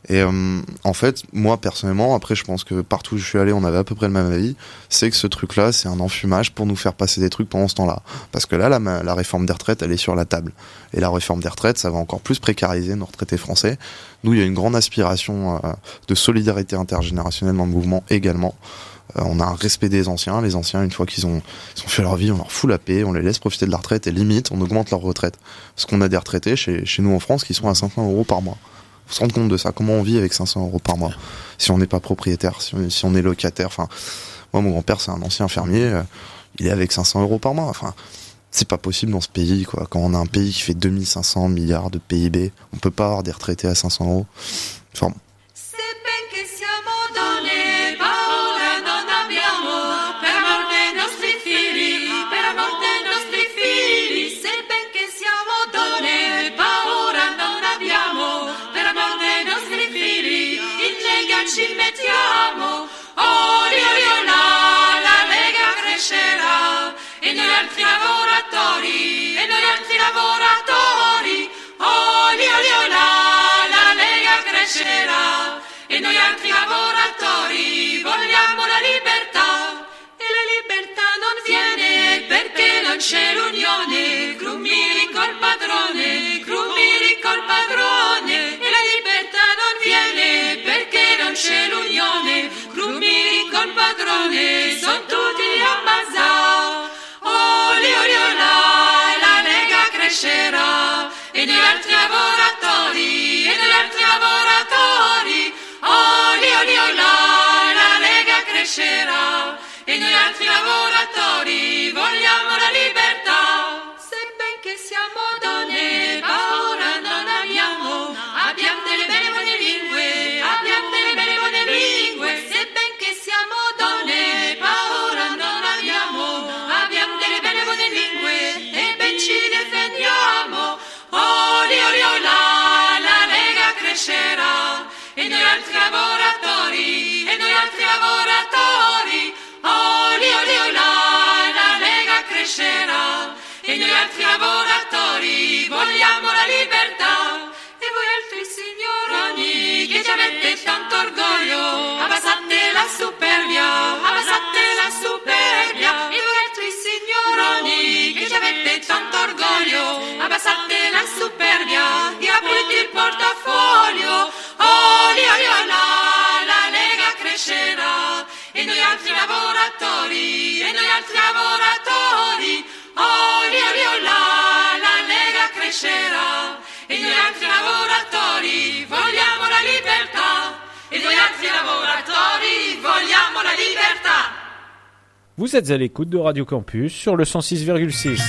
I: Et euh, en fait, moi personnellement, après je pense que partout où je suis allé, on avait à peu près le même avis, c'est que ce truc-là, c'est un enfumage pour nous faire passer des trucs pendant ce temps-là. Parce que là, la, la réforme des retraites, elle est sur la table. Et la réforme des retraites, ça va encore plus précariser nos retraités français. Nous, il y a une grande aspiration euh, de solidarité intergénérationnelle dans le mouvement également. Euh, on a un respect des anciens. Les anciens, une fois qu'ils ont, ils ont fait leur vie, on leur fout la paix, on les laisse profiter de la retraite et limite, on augmente leur retraite. Parce qu'on a des retraités chez, chez nous en France qui sont à cinq cents euros par mois. Faut se rendre compte de ça. Comment on vit avec cinq cents euros par mois si on n'est pas propriétaire, si on, si on est locataire. Enfin, moi, mon grand-père, c'est un ancien fermier. Euh, il est avec cinq cents euros par mois. Enfin, c'est pas possible dans ce pays, quoi. Quand on a un pays qui fait deux mille cinq cents milliards de P I B, on peut pas avoir des retraités à cinq cents euros. Enfin,
C: ci mettiamo, oli oli olà, la Lega crescerà, e noi altri lavoratori, e noi altri lavoratori, oli oli olà, la Lega crescerà, e noi altri lavoratori vogliamo la libertà, e la libertà non viene perché non c'è l'unione, Crumiri col padrone, Crumiri col padrone, e la libertà non viene perché non c'è l'unione, Crumiri col padrone, son tutti ammazzati, oli oli olà, la Lega crescerà, e noi altri lavoratori, e noi altri lavoratori, oli oli olà, la Lega crescerà, e noi altri lavoratori vogliamo la libertà, se ben che siamo donne, paura non abbiamo, abbiamo delle belle buone lingue, abbiamo delle belle buone lingue, se ben che siamo donne, paura non abbiamo, abbiamo delle belle buone lingue, e ben ci difendiamo, oli oli olà, la Lega crescerà, e noi altri lavoratori, e noi altri lavoratori, oli oli olà, la Lega crescerà, e noi altri lavoratori vogliamo la libertà, e voi altri signoroni che ci avete tanto orgoglio, abbassate la superbia, abbassate la superbia, e voi altri signoroni che ci avete tanto orgoglio, abbassate la superbia, e aprite il portafoglio, oli oli olà, la Lega crescerà, e noi altri lavoratori, e noi altri lavoratori, oli oli olà, la Lega crescerà, e noi altri lavoratori vogliamo la libertà, e noi altri lavoratori vogliamo la libertà.
G: Vous êtes à l'écoute de Radio Campus sur le cent six virgule six.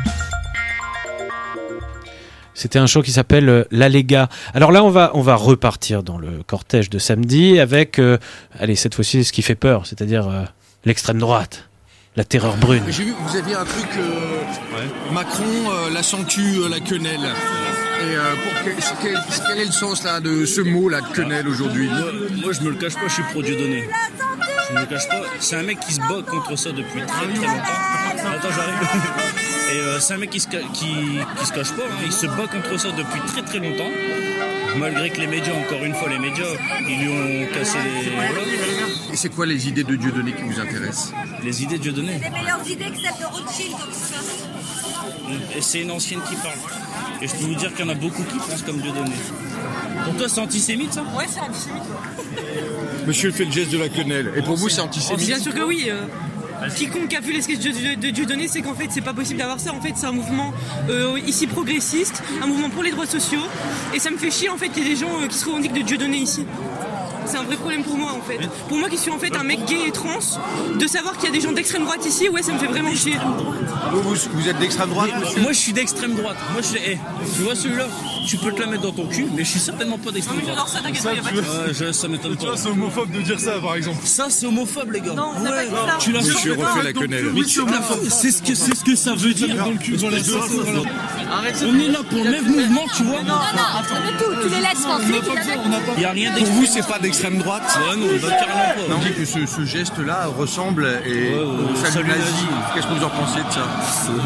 G: C'était un show qui s'appelle euh, La Lega. Alors là, on va, on va repartir dans le cortège de samedi avec, euh, allez, cette fois-ci, ce qui fait peur, c'est-à-dire euh, l'extrême droite, la terreur brune.
P: J'ai vu, vous aviez un truc, euh, ouais. Macron, euh, la sanctue, euh, la quenelle. Et euh, pour quel, quel, quel est le sens là, de ce mot, la quenelle, aujourd'hui?
U: moi, moi, je me le cache pas, je suis pro-Dieudonné. Je me le cache pas. C'est un mec qui se bat contre ça depuis très très longtemps. Attends, j'arrive. Et euh, c'est un mec qui se, qui, qui se cache pas, hein. Il se bat contre ça depuis très très longtemps. Malgré que les médias, encore une fois, les médias, ils lui ont cassé les... Voilà.
P: Et c'est quoi les idées de Dieudonné qui vous intéressent?
U: Les idées de Dieudonné?
V: Les meilleures idées que celles de Rothschild, comme ça.
U: Et c'est une ancienne qui parle. Et je peux vous dire qu'il y en a beaucoup qui pensent comme Dieudonné. Pour toi, c'est antisémite, ça?
V: Ouais, c'est antisémite.
P: Monsieur fait le geste de la quenelle. Et pour vous, c'est antisémite?
W: Bien sûr que oui. Euh... Quiconque a vu les sketchs de, de, de Dieudonné sait qu'en fait c'est pas possible d'avoir ça. En fait c'est un mouvement euh, ici progressiste, un mouvement pour les droits sociaux, et ça me fait chier en fait qu'il y ait des gens euh, qui se revendiquent de Dieudonné ici. C'est un vrai problème pour moi en fait. Pour moi qui suis en fait un mec gay et trans, de savoir qu'il y a des gens d'extrême droite ici, ouais ça me fait vraiment chier.
P: Vous, vous, vous êtes d'extrême droite?
U: Moi je suis d'extrême droite. Moi je hey, tu vois celui-là, tu peux te la mettre dans ton cul, mais je suis certainement pas d'extrême droite.
W: Non, ça, ça,
U: ça, tu vois, je, ça m'étonne pas.
P: C'est homophobe de dire ça par exemple.
U: Ça c'est homophobe les gars.
W: Non,
U: ouais,
W: pas
U: tu l'as
P: Monsieur refait la quenelle.
U: Mais tu l'as fait. C'est ce que c'est ce que ça veut dire dans le cul. Dans les deux. On est là pour le même mouvement, tu vois.
V: Non, non, non, tout, tu les laisses penser.
U: Il y a rien
P: pour vous c'est pas d'extrême
N: l'extrême droite.
U: Ouais, non, bah, carrément pas.
N: On dit que ce, ce geste-là ressemble et
U: Ouais, ouais,
N: au salut
U: salut
N: nazi.
U: nazi.
N: Qu'est-ce que vous en pensez de ça?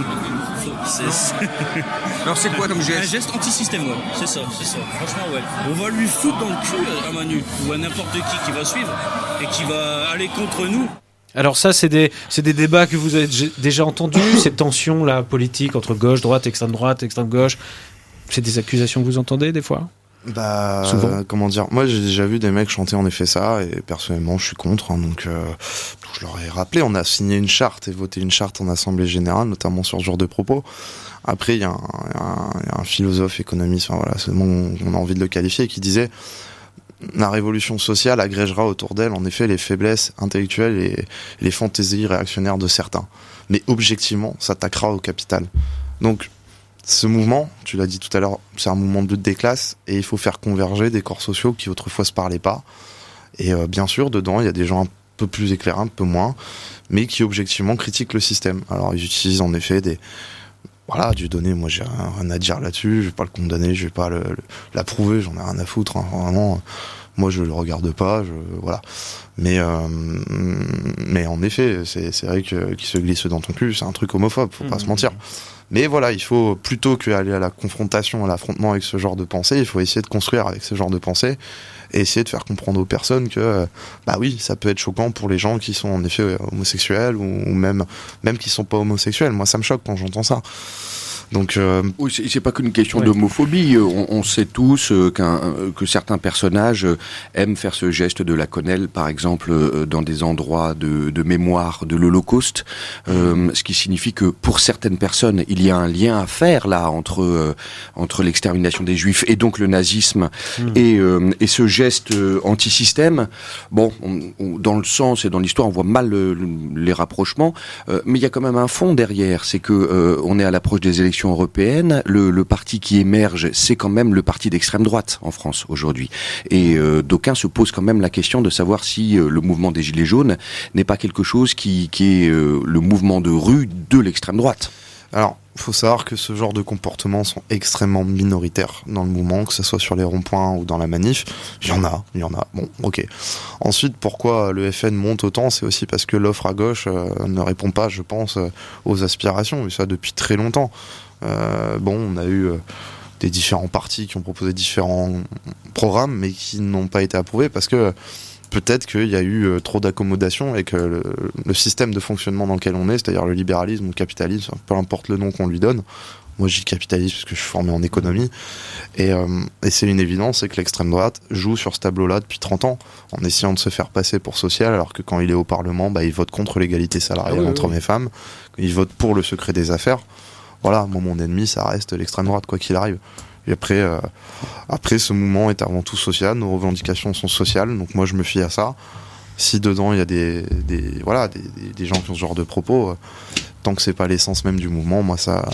U: C'est-
N: Alors c'est quoi comme geste?
U: Un geste anti-système, ouais. C'est ça, c'est ça. Franchement, ouais. On va lui foutre dans le cul à Manu, ou à n'importe qui qui va suivre et qui va aller contre nous.
G: Alors ça, c'est des, c'est des débats que vous avez dé- déjà entendus, ces tensions là politiques entre gauche, droite, extrême droite, extrême gauche. C'est des accusations que vous entendez des fois?
I: Bah,
G: Souvent.
I: euh, comment dire, moi j'ai déjà vu des mecs chanter en effet ça, et personnellement je suis contre, hein, donc euh, je leur ai rappelé, on a signé une charte et voté une charte en assemblée générale, notamment sur ce genre de propos. Après, il y, y, y a un philosophe, économiste, enfin voilà, c'est le mot on a envie de le qualifier, qui disait la révolution sociale agrégera autour d'elle en effet les faiblesses intellectuelles et les fantaisies réactionnaires de certains. Mais objectivement, ça s'attaquera au capital. Donc, ce mouvement, tu l'as dit tout à l'heure, c'est un mouvement de lutte des classes et il faut faire converger des corps sociaux qui autrefois se parlaient pas. Et euh, bien sûr, dedans, il y a des gens un peu plus éclairés, un peu moins, mais qui objectivement critiquent le système. Alors, ils utilisent en effet des... Voilà, Dieudonné, moi j'ai rien à dire là-dessus, je vais pas le condamner, je vais pas le, le, l'approuver, j'en ai rien à foutre, hein, vraiment. Moi je le regarde pas, je, voilà. Mais, euh, mais en effet, c'est, c'est vrai que qu'il se glisse dans ton cul, c'est un truc homophobe, faut mmh. pas se mentir. Mais voilà, il faut, plutôt qu'aller à la confrontation, à l'affrontement avec ce genre de pensée, il faut essayer de construire avec ce genre de pensée et essayer de faire comprendre aux personnes que, bah oui, ça peut être choquant pour les gens qui sont en effet homosexuels ou, ou même, même qui sont pas homosexuels. Moi, ça me choque quand j'entends ça. Donc, euh...
H: oui, c'est, c'est pas qu'une question ouais. d'homophobie. On, on sait tous euh, qu'un, euh, que certains personnages euh, aiment faire ce geste de la quenelle, par exemple, euh, dans des endroits de, de mémoire de l'Holocauste, euh, ce qui signifie que pour certaines personnes, il y a un lien à faire là entre euh, entre l'extermination des Juifs et donc le nazisme mmh. et euh, et ce geste euh, anti-système. Bon, on, on, dans le sens et dans l'histoire, on voit mal le, le, les rapprochements, euh, mais il y a quand même un fond derrière. C'est que euh, on est à l'approche des élections européenne, le, le parti qui émerge, c'est quand même le parti d'extrême droite en France aujourd'hui. Et euh, d'aucuns se posent quand même la question de savoir si euh, le mouvement des Gilets jaunes n'est pas quelque chose qui, qui est euh, le mouvement de rue de l'extrême droite.
I: Alors, il faut savoir que ce genre de comportements sont extrêmement minoritaires dans le mouvement, que ce soit sur les ronds-points ou dans la manif. Il y en a, il y en a. Bon, ok. Ensuite, pourquoi le F N monte autant, c'est aussi parce que l'offre à gauche euh, ne répond pas, je pense, euh, aux aspirations, et ça depuis très longtemps. Euh, bon, on a eu euh, des différents partis qui ont proposé différents programmes, mais qui n'ont pas été approuvés parce que peut-être qu'il y a eu euh, trop d'accommodation et que le, le système de fonctionnement dans lequel on est, c'est-à-dire le libéralisme ou le capitalisme, peu importe le nom qu'on lui donne, moi je dis capitalisme parce que je suis formé en économie, et, euh, et c'est une évidence, c'est que l'extrême droite joue sur ce tableau-là depuis trente ans, en essayant de se faire passer pour social, alors que quand il est au Parlement, bah, il vote contre l'égalité salariale ah oui, entre hommes oui. et femmes, il vote pour le secret des affaires. Voilà, moi mon ennemi ça reste l'extrême droite quoi qu'il arrive. Et après, euh, après ce mouvement est avant tout social, nos revendications sont sociales, donc moi je me fie à ça. Si dedans il y a des, des voilà des, des, des gens qui ont ce genre de propos, euh, tant que c'est pas l'essence même du mouvement, moi ça,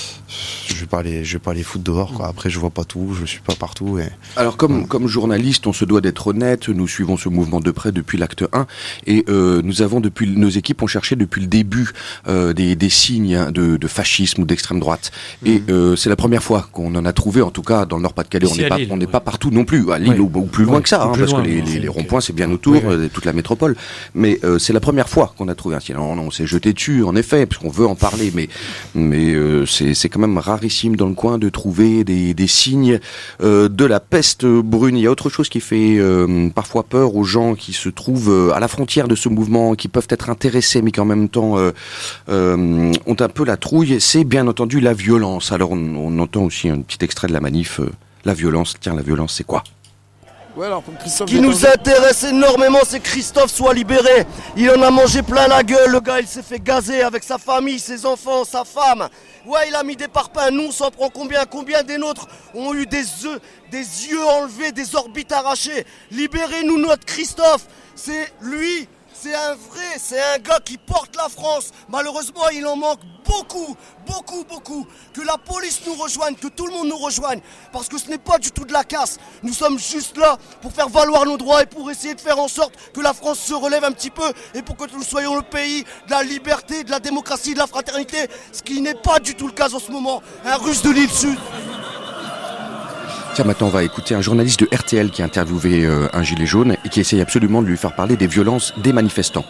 I: je vais pas les, je vais pas les foutre dehors quoi. Après je vois pas tout, je suis pas partout. Et
H: alors comme ouais. comme journaliste, on se doit d'être honnête. Nous suivons ce mouvement de près depuis l'acte un et euh, nous avons depuis nos équipes ont cherché depuis le début euh, des, des signes de, de fascisme ou d'extrême droite. Mmh. Et euh, c'est la première fois qu'on en a trouvé, en tout cas dans le Nord-Pas-de-Calais. Ici on n'est pas Lille, on n'est ouais. pas partout non plus. À Lille ouais. ou, ou plus loin ouais, que ça, hein, parce loin, que les, les, les ronds-points c'est bien autour, ouais, ouais. toute la métropole. Mais euh, c'est la première fois qu'on a trouvé un signe. On, on s'est jeté dessus en effet, parce qu'on veut en parler, mais mais euh, c'est c'est quand même rarissime dans le coin de trouver des, des signes euh, de la peste brune. Il y a autre chose qui fait euh, parfois peur aux gens qui se trouvent euh, à la frontière de ce mouvement, qui peuvent être intéressés mais qui en même temps euh, euh, ont un peu la trouille, c'est bien entendu la violence. Alors on, on entend aussi un petit extrait de la manif. Euh, la violence, tiens la violence c'est quoi ?
A: Ouais, alors, Ce qui nous intéresse énormément, c'est que Christophe soit libéré. Il en a mangé plein la gueule, le gars, il s'est fait gazer avec sa famille, ses enfants, sa femme. Ouais, il a mis des parpaings, nous on s'en prend combien ? Combien des nôtres ont eu des œufs, des yeux enlevés, des orbites arrachées ? Libérez-nous notre Christophe, c'est lui, c'est un vrai, c'est un gars qui porte la France. Malheureusement, il en manque beaucoup, beaucoup, beaucoup. Que la police nous rejoigne, que tout le monde nous rejoigne. Parce que ce n'est pas du tout de la casse. Nous sommes juste là pour faire valoir nos droits et pour essayer de faire en sorte que la France se relève un petit peu et pour que nous soyons le pays de la liberté, de la démocratie, de la fraternité. Ce qui n'est pas du tout le cas en ce moment. Un Russe de l'île Sud.
H: Tiens, maintenant on va écouter un journaliste de R T L qui a interviewé euh, un gilet jaune et qui essaye absolument de lui faire parler des violences des manifestants.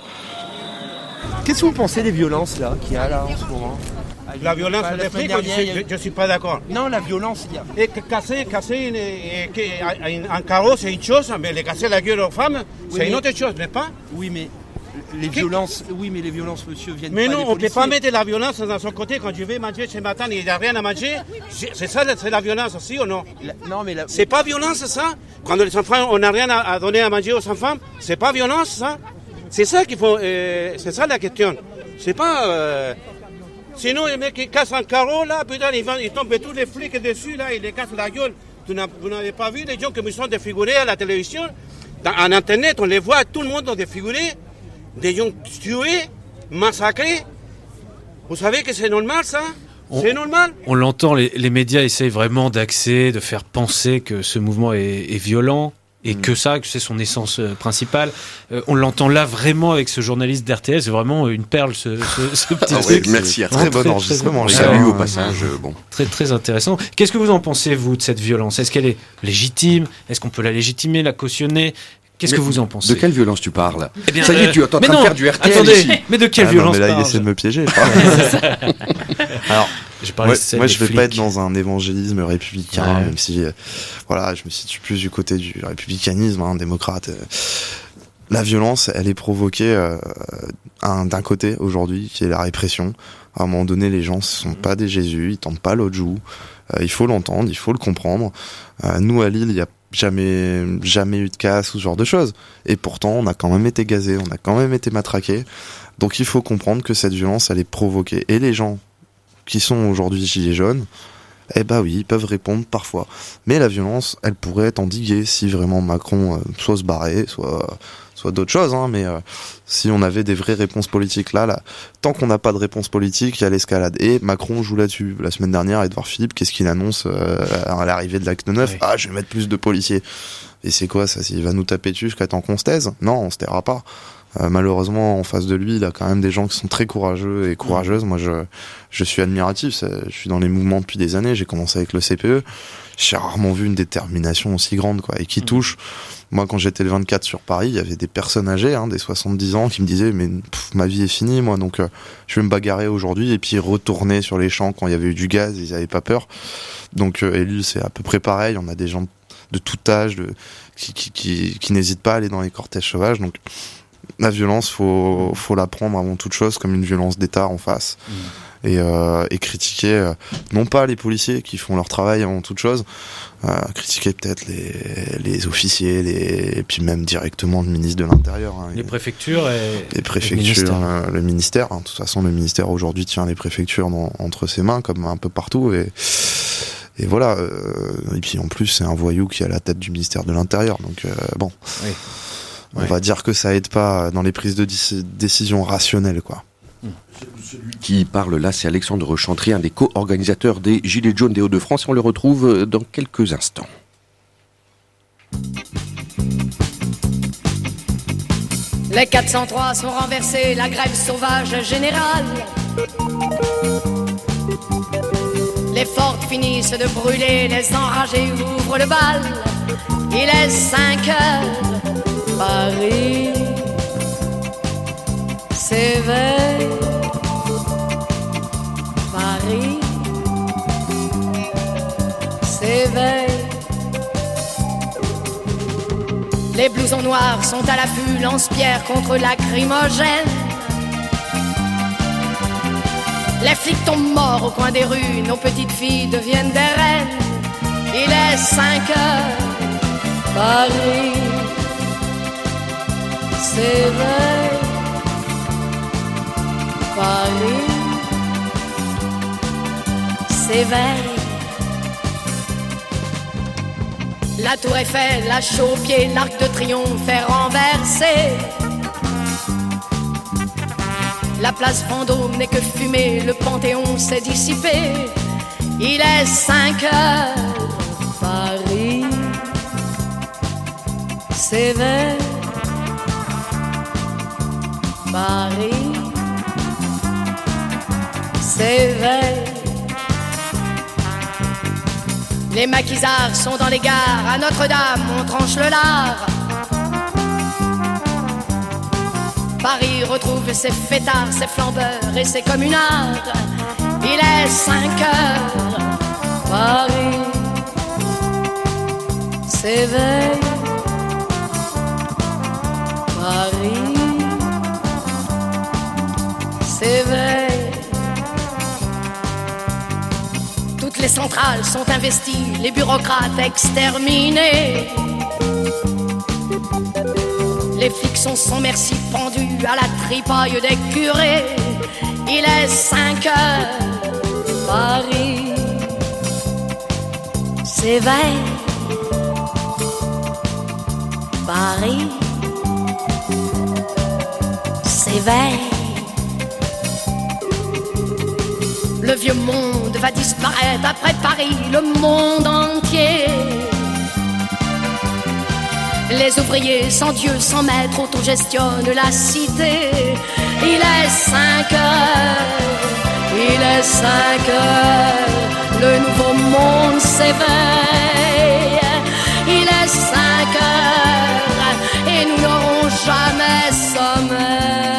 D: Qu'est-ce que vous pensez des violences là qu'il y a là en ce moment?
E: La violence
D: Enfin,
E: des flics, je ne suis pas d'accord.
D: Non, la violence, il y a.
E: Et que casser, casser une, et, que, un, un carreau, c'est une chose, mais les casser la gueule aux femmes, oui, c'est mais... une autre chose, n'est-ce pas?
D: Oui, mais les violences, oui, mais les violences, monsieur, viennent
E: mais
D: pas
E: non,
D: des
E: on ne peut
D: policiers.
E: pas mettre la violence dans son côté. Quand je vais manger ce matin et il n'y a rien à manger, c'est ça, c'est la violence aussi ou non?
D: La... Non, mais la...
E: C'est pas violence, ça? Quand les enfants, on n'a rien à, à donner à manger aux enfants, c'est pas violence, ça? C'est ça qu'il faut, euh, c'est ça la question. C'est pas... Euh... Sinon, les mecs qui cassent un carreau, là, putain, ils, ils tombent tous les flics dessus, là, ils les cassent la gueule. Vous n'avez pas vu les gens qui me sont défigurés à la télévision? Dans, en Internet, on les voit, tout le monde est défiguré. Des gens tués, massacrés. Vous savez que c'est normal, ça?
G: On,
E: c'est normal?
G: On l'entend, les, les médias essayent vraiment d'axer, de faire penser que ce mouvement est, est violent. Et mmh. que ça, que c'est son essence euh, principale. Euh, on l'entend là vraiment avec ce journaliste d'R T L, c'est vraiment une perle ce, ce, ce petit
H: ah
G: truc.
H: Ouais, merci,
G: très,
H: très bon enregistrement. Salut au passage. Bon.
G: Très très intéressant. Qu'est-ce que vous en pensez, vous, de cette violence? Est-ce qu'elle est légitime? Est-ce qu'on peut la légitimer, la cautionner? Qu'est-ce
H: mais
G: que vous en pensez?
H: De quelle violence tu parles?
G: Eh bien,
H: ça y est, tu es en train de faire du R T L
G: attendez,
H: ici.
G: Mais de quelle
I: ah
G: violence
I: non, mais là,
G: parle
I: il essaie de me piéger. Je Alors, moi, moi je vais
G: flics.
I: pas être dans un évangélisme républicain,
G: ouais.
I: même si, euh, voilà, je me situe plus du côté du républicanisme, hein, démocrate. Euh, la violence, elle est provoquée euh, un, d'un côté aujourd'hui, qui est la répression. À un moment donné, les gens, ce sont pas des Jésus, ils tendent pas l'autre joue. Euh, il faut l'entendre, il faut le comprendre. Euh, nous, à Lille, il y a jamais jamais eu de casse ou ce genre de choses. Et pourtant, on a quand même été gazés, on a quand même été matraqués. Donc il faut comprendre que cette violence, elle est provoquée. Et les gens qui sont aujourd'hui gilets jaunes, eh ben oui, ils peuvent répondre parfois. Mais la violence, elle pourrait être endiguée si vraiment Macron euh, soit se barrer, soit soit d'autres choses. Hein, mais euh, si on avait des vraies réponses politiques là, là, tant qu'on n'a pas de réponse politique, il y a l'escalade. Et Macron joue là-dessus. La semaine dernière, Édouard Philippe, qu'est-ce qu'il annonce euh, à l'arrivée de l'acte neuf? Oui. Ah, je vais mettre plus de policiers. Et c'est quoi ça? Il va nous taper dessus jusqu'à temps qu'on se taise? Non, on se taira pas. Euh, malheureusement, en face de lui, il a quand même des gens qui sont très courageux et courageuses. Moi, je, je suis admiratif. Ça, je suis dans les mouvements depuis des années. J'ai commencé avec le C P E. J'ai rarement vu une détermination aussi grande, quoi, et qui touche. Moi, quand j'étais le vingt-quatre sur Paris, il y avait des personnes âgées, hein, des soixante-dix ans, qui me disaient, mais pff, ma vie est finie, moi, donc euh, je vais me bagarrer aujourd'hui, et puis retourner sur les champs quand il y avait eu du gaz, ils avaient pas peur. Donc, euh, et Lille, c'est à peu près pareil. On a des gens de tout âge, de, qui, qui, qui, qui n'hésitent pas à aller dans les cortèges sauvages. Donc, la violence, faut, faut la prendre avant toute chose comme une violence d'État en face. Mmh. Et, euh, et critiquer, euh, non pas les policiers qui font leur travail avant toute chose, euh, critiquer peut-être les, les officiers, les, et puis même directement le ministre de l'Intérieur. Hein,
G: les
I: et,
G: préfectures et
I: les préfectures, le ministère. Le ministère hein. De toute façon, le ministère aujourd'hui tient les préfectures dans, entre ses mains, comme un peu partout. Et, et voilà. Euh, et puis en plus, c'est un voyou qui est à la tête du ministère de l'Intérieur. Donc euh, bon. Oui. On ouais. va dire que ça aide pas dans les prises de décision rationnelles, quoi.
H: Celui qui parle là, c'est Alexandre Chantry, un des co-organisateurs des Gilets jaunes des Hauts-de-France, et on le retrouve dans quelques instants.
C: Les quatre cent trois sont renversés, la grève sauvage générale. Les fortes finissent de brûler, les enragés ouvrent le bal. Il est cinq heures. Paris s'éveille, Paris s'éveille. Les blousons noirs sont à l'affût, lance-pierre contre lacrymogène. Les flics tombent morts au coin des rues, nos petites filles deviennent des reines. Il est cinq heures, Paris s'éveille, Paris s'éveille. La tour Eiffel lâche aux pieds, l'arc de triomphe est renversé. La place Vendôme n'est que fumée, le Panthéon s'est dissipé. Il est cinq heures, Paris s'éveille, Paris s'éveille.
B: Les maquisards sont dans les gares, à Notre-Dame on tranche le lard. Paris retrouve ses fêtards, ses flambeurs et ses communards. Il est cinq heures, Paris s'éveille. Paris s'éveille. Toutes les centrales sont investies, les bureaucrates exterminés. Les flics sont sans merci pendus à la tripaille des curés. Il est cinq heures, Paris s'éveille. Paris s'éveille. Le vieux monde va disparaître après Paris, le monde entier. Les ouvriers sans Dieu, sans maître, autogestionnent la cité. Il est cinq heures, il est cinq heures, le nouveau monde s'éveille. Il est cinq heures et nous n'aurons jamais sommeil.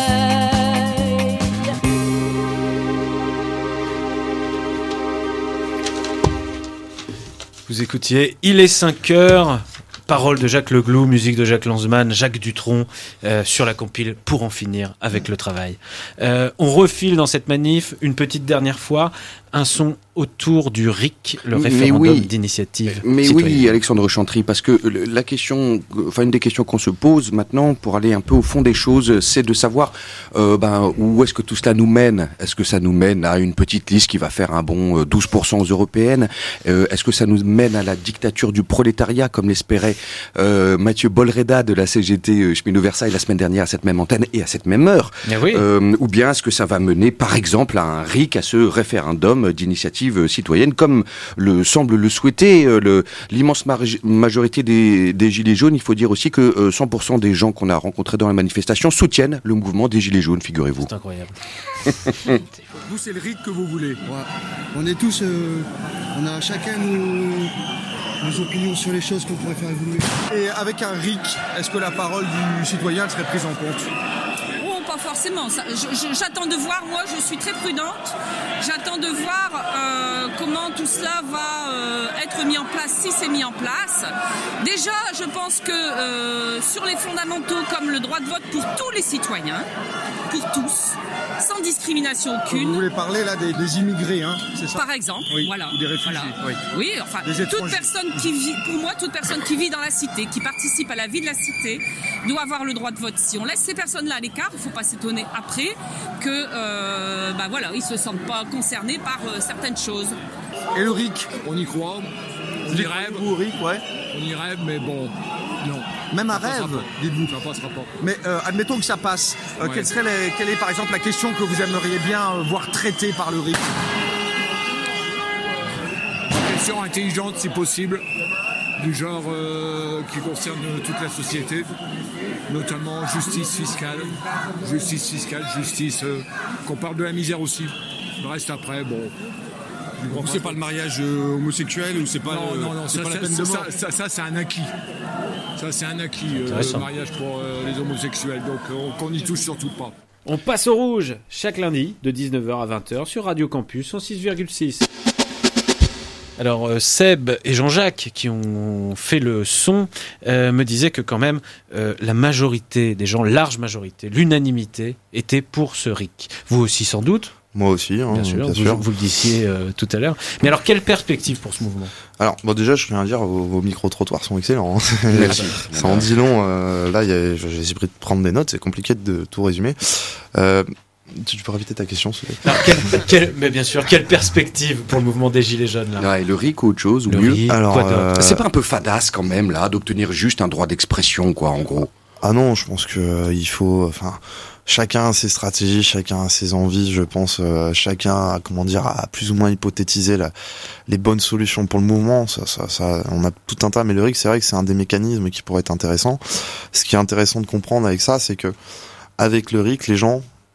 G: Vous écoutiez Il est cinq heures. Paroles de Jacques Leglou, musique de Jacques Lanzmann, Jacques Dutronc, euh, sur la compile Pour en finir avec le travail. Euh, on refile dans cette manif, une petite dernière fois, un son autour du R I C, le référendum
H: oui,
G: d'initiative
H: Mais
G: citoyenne.
H: oui, Alexandre Chantry, parce que la question, enfin une des questions qu'on se pose maintenant, pour aller un peu au fond des choses, c'est de savoir euh, ben, où est-ce que tout cela nous mène. Est-ce que ça nous mène à une petite liste qui va faire un bon douze pour cent aux européennes? euh, Est-ce que ça nous mène à la dictature du prolétariat, comme l'espérait euh, Mathieu Bolreda de la C G T euh, Cheminot-Versailles la semaine dernière à cette même antenne et à cette même heure?
G: Ah oui.
H: euh, Ou bien est-ce que ça va mener, par exemple, à un R I C, à ce référendum d'initiative citoyenne, comme le semble le souhaiter euh, le, l'immense marge, majorité des, des Gilets jaunes? Il faut dire aussi que euh, cent pour cent des gens qu'on a rencontrés dans la manifestation soutiennent le mouvement des Gilets jaunes, figurez-vous.
G: C'est incroyable.
P: Vous, c'est le R I C que vous voulez.
F: Ouais. On est tous, euh, on a chacun nos, nos opinions sur les choses qu'on pourrait faire évoluer.
P: Et avec un R I C, est-ce que la parole du citoyen serait prise en compte?
S: Pas forcément. Ça, je, je, j'attends de voir, moi je suis très prudente, j'attends de voir euh, comment tout cela va euh, être mis en place, si c'est mis en place. Déjà, je pense que euh, sur les fondamentaux comme le droit de vote pour tous les citoyens, pour tous, sans discrimination aucune.
P: Vous voulez parler là des, des immigrés, hein, c'est ça?
S: Par exemple,
P: oui.
S: Voilà.
P: Ou des réfugiés,
S: voilà.
P: oui.
S: Oui, enfin, toute personne qui vit, pour moi, toute personne qui vit dans la cité, qui participe à la vie de la cité, doit avoir le droit de vote. Si on laisse ces personnes-là à l'écart, il ne faut pas s'étonner après que, euh, bah voilà, ils se sentent pas concernés par euh, certaines choses.
P: Et le R I C, on y croit? On y rêve?
F: Vous, R I C, ouais.
P: On y rêve, mais bon, non.
F: Même un rêve, dites-vous.
P: Ça passera pas.
F: Mais euh, admettons que ça passe. Euh,
P: Ouais.
F: quelle, serait les, quelle est par exemple la question que vous aimeriez bien euh, voir traitée par le R I C?
P: Une question intelligente, si possible, du genre euh, qui concerne toute la société, notamment justice fiscale, justice fiscale, justice, euh, qu'on parle de la misère aussi. Le reste après, bon.
F: Donc c'est pas le mariage euh, homosexuel ou c'est pas,
P: non,
F: le,
P: non, non,
F: c'est
P: ça,
F: pas
P: ça,
F: la peine de
P: ça,
F: mort.
P: ça, ça, c'est un acquis. Ça, c'est un acquis, euh,
G: Intéressant.
P: le mariage pour euh, les homosexuels. Donc, on, qu'on n'y touche surtout pas.
G: On passe au rouge, chaque lundi, de dix-neuf heures à vingt heures, sur Radio Campus, cent six virgule six. Alors, euh, Seb et Jean-Jacques, qui ont fait le son, euh, me disaient que quand même, euh, la majorité des gens, large majorité, l'unanimité, était pour ce R I C. Vous aussi, sans doute?
I: Moi aussi, hein,
G: Bien sûr,
I: bien
G: vous,
I: sûr.
G: vous le disiez euh, tout à l'heure. Mais alors, quelle perspective pour ce mouvement?
I: Alors, bon, déjà, je tiens à dire, vos, vos micro-trottoirs sont excellents. Hein.
H: Merci.
I: Ça en dit long. Euh, là, y a, j'ai essayé de prendre des notes, c'est compliqué de tout résumer. Euh, tu peux répéter ta question, s'il te plaît?
G: Alors, quelle, quelle, mais bien sûr, quelle perspective pour le mouvement des Gilets jaunes, là?
H: Ah, et le R I C ou autre chose, ou
G: Le
H: mieux?
G: R I C,
I: Alors,
G: quoi d'autre
I: euh,
H: C'est pas un peu fadasse quand même, là, d'obtenir juste un droit d'expression, quoi, en gros?
I: Ah non, je pense que euh, il faut, enfin, chacun a ses stratégies, chacun a ses envies. Je pense, euh, chacun, a, comment dire, a plus ou moins hypothétisé la, les bonnes solutions pour le mouvement. Ça, ça, ça, on a tout un tas. Mais le R I C, c'est vrai que c'est un des mécanismes qui pourrait être intéressant. Ce qui est intéressant de comprendre avec ça, c'est que avec le R I C, les gens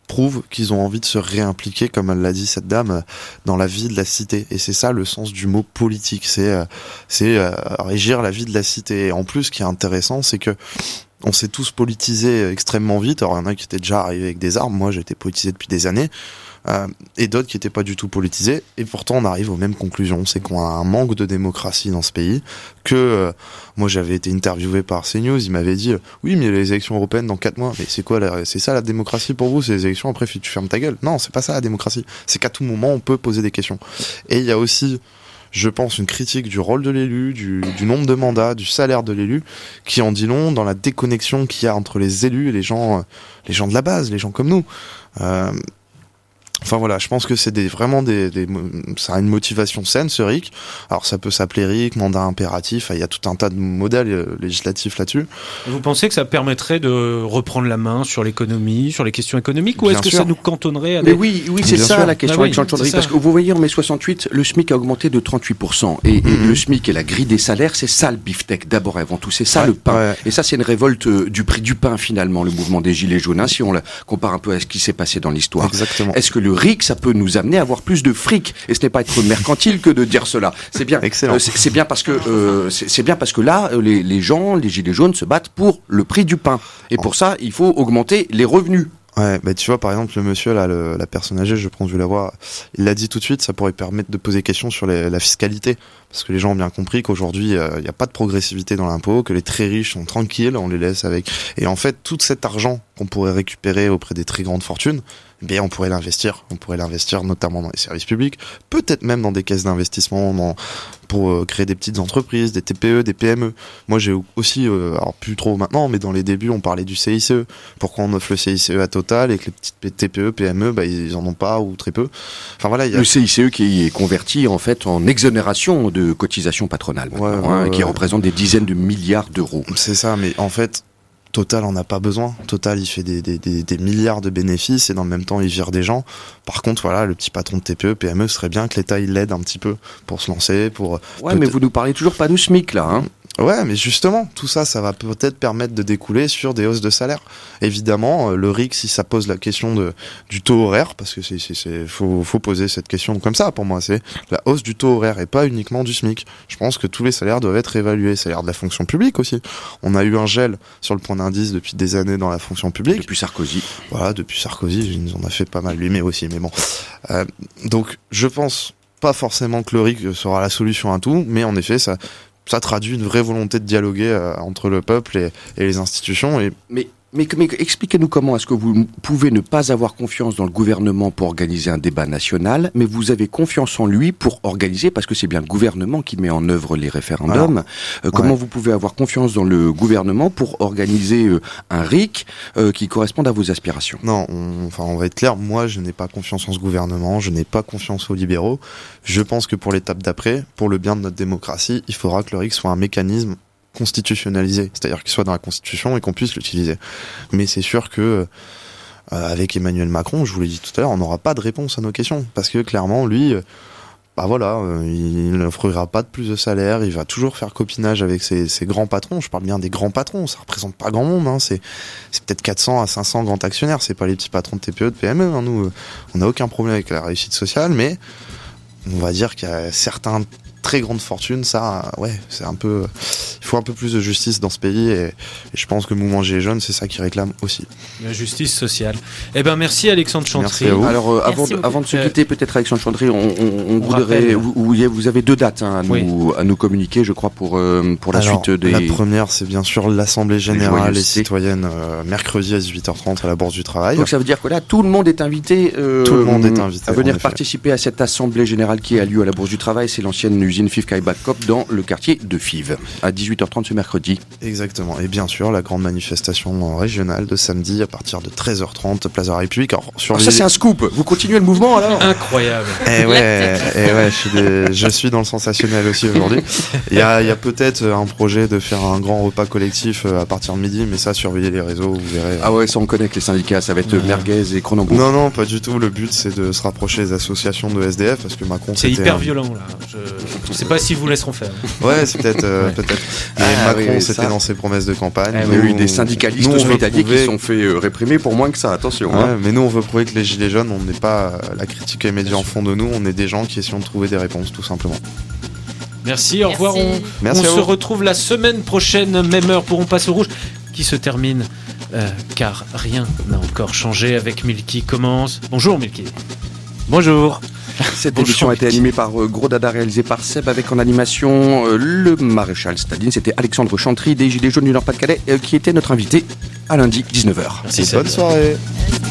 I: prouvent qu'ils ont envie de se réimpliquer, comme elle l'a dit cette dame, dans la vie de la cité. Et c'est ça le sens du mot politique, c'est euh, c'est euh, régir la vie de la cité. Et en plus, ce qui est intéressant, c'est que on s'est tous politisés extrêmement vite. Alors il y en a qui étaient déjà arrivés avec des armes, moi j'ai été politisé depuis des années, euh, et d'autres qui n'étaient pas du tout politisés, et pourtant on arrive aux mêmes conclusions, c'est qu'on a un manque de démocratie dans ce pays, que euh, moi j'avais été interviewé par CNews, il m'avait dit euh, oui mais il y a les élections européennes dans quatre mois, mais c'est quoi la, c'est ça la démocratie pour vous, c'est les élections, après tu fermes ta gueule? Non, c'est pas ça la démocratie, c'est qu'à tout moment on peut poser des questions. Et il y a aussi, je pense, une critique du rôle de l'élu, du, du nombre de mandats, du salaire de l'élu, qui en dit long dans la déconnexion qu'il y a entre les élus et les gens, les gens de la base, les gens comme nous. Euh, Enfin voilà, je pense que c'est des, vraiment des, des, ça a une motivation saine ce R I C. Alors ça peut s'appeler R I C, mandat impératif, il y a tout un tas de modèles législatifs là-dessus.
G: Vous pensez que ça permettrait de reprendre la main sur l'économie, sur les questions économiques, ou
H: Bien
G: est-ce que
H: sûr.
G: ça nous cantonnerait à
H: Mais
G: des...
H: oui, oui, c'est
G: Bien
H: ça
G: sûr.
H: la question,
G: Ah oui,
H: Alexandre Chandry,
G: c'est
H: parce
G: ça.
H: que vous voyez en mai soixante-huit, le SMIC a augmenté de trente-huit pour cent, et, et
I: Mm-hmm.
H: le SMIC et la grille des salaires, c'est ça le beefsteak, d'abord et avant tout, c'est ça
I: Ouais,
H: le pain.
I: ouais.
H: Et ça, c'est une révolte euh, du prix du pain finalement, le mouvement des Gilets jaunes, hein, si on le compare un peu à ce qui s'est passé dans l'histoire.
I: Exactement.
H: Est-ce que le R I C, ça peut nous amener à avoir plus de fric? Et ce n'est pas être mercantile que de dire cela. C'est bien.
I: Excellent.
H: Euh, c'est, c'est bien parce que euh, c'est, c'est bien parce que là, euh, les, les gens, les Gilets jaunes se battent pour le prix du pain. Et pour ça, il faut augmenter les revenus.
I: Ouais, bah tu vois, par exemple, le monsieur, là, le, la personne âgée, je pense, vu la voix, il l'a dit tout de suite, ça pourrait permettre de poser question sur les, la fiscalité. Parce que les gens ont bien compris qu'aujourd'hui, il euh, n'y a pas de progressivité dans l'impôt, que les très riches sont tranquilles, on les laisse avec. Et en fait, tout cet argent qu'on pourrait récupérer auprès des très grandes fortunes, eh bien, on pourrait l'investir. On pourrait l'investir notamment dans les services publics, peut-être même dans des caisses d'investissement, dans, pour euh, créer des petites entreprises, des T P E, des P M E. Moi, j'ai aussi, euh, alors plus trop maintenant, mais dans les débuts, on parlait du C I C E. Pourquoi on offre le C I C E à Total et que les petites T P E, P M E, bah, ils en ont pas ou très peu. Enfin voilà, il y a...
H: Le C I C E qui est converti en fait en exonération de cotisations patronales, maintenant,
I: Ouais, ouais,
H: hein,
I: ouais,
H: qui
I: ouais.
H: représente des dizaines de milliards d'euros.
I: C'est ça, mais en fait, Total en a pas besoin. Total, il fait des, des, des, des milliards de bénéfices et dans le même temps, il vire des gens. Par contre, voilà, le petit patron de T P E, P M E, serait bien que l'État il l'aide un petit peu pour se lancer, pour.
H: Ouais, mais vous nous parlez toujours pas du SMIC là, hein.
I: Ouais, mais justement, tout ça, ça va peut-être permettre de découler sur des hausses de salaire. Évidemment, euh, le R I C, si ça pose la question de, du taux horaire, parce que c'est, c'est, c'est, faut, faut poser cette question comme ça, pour moi, c'est la hausse du taux horaire et pas uniquement du SMIC. Je pense que tous les salaires doivent être évalués. Salaire de la fonction publique aussi. On a eu un gel sur le point d'indice depuis des années dans la fonction publique.
H: Depuis Sarkozy.
I: Voilà, depuis Sarkozy, il nous en a fait pas mal, lui, mais aussi, mais bon. Euh, donc, je pense pas forcément que le R I C sera la solution à tout, mais en effet, ça, ça traduit une vraie volonté de dialoguer euh, entre le peuple et, et les institutions. Et...
H: Mais, mais, mais expliquez-nous comment est-ce que vous pouvez ne pas avoir confiance dans le gouvernement pour organiser un débat national, mais vous avez confiance en lui pour organiser, parce que c'est bien le gouvernement qui met en œuvre les référendums. Euh, comment
I: ouais.
H: vous pouvez avoir confiance dans le gouvernement pour organiser euh, un R I C euh, qui corresponde à vos aspirations?
I: Non, on, enfin, on va être clair, moi je n'ai pas confiance en ce gouvernement, je n'ai pas confiance aux libéraux. Je pense que pour l'étape d'après, pour le bien de notre démocratie, il faudra que le R I C soit un mécanisme constitutionnalisé, c'est-à-dire qu'il soit dans la Constitution et qu'on puisse l'utiliser. Mais c'est sûr que euh, avec Emmanuel Macron, je vous l'ai dit tout à l'heure, on n'aura pas de réponse à nos questions, parce que clairement, lui, euh, bah voilà, euh, il n'offrira pas de plus de salaire, il va toujours faire copinage avec ses, ses grands patrons. Je parle bien des grands patrons, ça représente pas grand monde, hein, c'est, c'est peut-être quatre cents à cinq cents grands actionnaires, c'est pas les petits patrons de T P E, de P M E, hein, nous, euh, on n'a aucun problème avec la réussite sociale, mais on va dire qu'il y a certains très grande fortune, ça, ouais, c'est un peu, il faut un peu plus de justice dans ce pays et, et je pense que le mouvement Gilets jaunes, c'est ça qui réclame aussi.
G: La justice sociale. Eh ben, merci Alexandre Chantry.
I: Merci à vous.
H: Alors, euh, avant, de, avant de se quitter, peut-être Alexandre Chandry, on, on, on voudrait, vous, vous avez deux dates hein, à, nous, oui. à nous communiquer, je crois, pour, euh, pour la
I: Alors,
H: suite des...
I: La première, c'est bien sûr l'Assemblée Générale et Citoyenne, euh, mercredi à dix-huit heures trente à la Bourse du Travail.
H: Donc ça veut dire que là, tout le monde est invité, euh,
I: tout le monde est invité
H: à venir participer à cette Assemblée Générale qui a lieu à la Bourse du Travail. C'est l'ancienne usine Fives Caïbac-Cop dans le quartier de Fives, à dix-huit heures trente ce mercredi.
I: Exactement. Et bien sûr, la grande manifestation régionale de samedi à partir de treize heures trente, place de la République. Alors, sur
H: alors
I: les...
H: ça, c'est un scoop. Vous continuez le mouvement, alors?
G: Incroyable.
I: Eh ouais, eh ouais, je suis, des... je suis dans le sensationnel aussi aujourd'hui. Il y a, il y a peut-être un projet de faire un grand repas collectif à partir de midi, mais ça, surveillez les réseaux, vous verrez.
H: Ah ouais, ça, on connaît que les syndicats, ça va être ouais. merguez et Cronenbourg.
I: Non, non, pas du tout. Le but, c'est de se rapprocher des associations de S D F, parce que Macron,
G: c'est hyper un... violent, là. Je... Je sais pas s'ils vous laisseront faire.
I: Ouais, c'est peut-être. Euh,
G: Ouais.
I: peut-être. Et
H: Ah,
I: Macron,
H: oui, oui,
I: c'était
H: ça.
I: dans ses promesses de campagne.
H: Il y a eu des syndicalistes
I: nous, on veut
H: hospitaliers qui
I: prouver-
H: se sont fait euh, réprimer pour moins que ça, attention.
I: Ouais,
H: hein.
I: mais nous, on veut prouver que les Gilets jaunes, on n'est pas euh, la critique que les médias en font de nous, on est des gens qui essayons de trouver des réponses, tout simplement.
G: Merci, au revoir. On,
I: Merci
G: on
I: à
G: se
I: vous.
G: retrouve la semaine prochaine, même heure, pour On passe au rouge, qui se termine, euh, car rien n'a encore changé avec Milky commence. Bonjour Milky.
H: Bonjour. Cette
G: Bonjour,
H: émission a été
G: Milky.
H: animée par euh, Gros Dada, réalisée par Seb, avec en animation euh, le maréchal Staline. C'était Alexandre Chantry des Gilets jaunes du Nord-Pas-de-Calais, euh, qui était notre invité à lundi dix-neuf heures.
G: Merci,
I: Bonne
G: Seb.
I: soirée.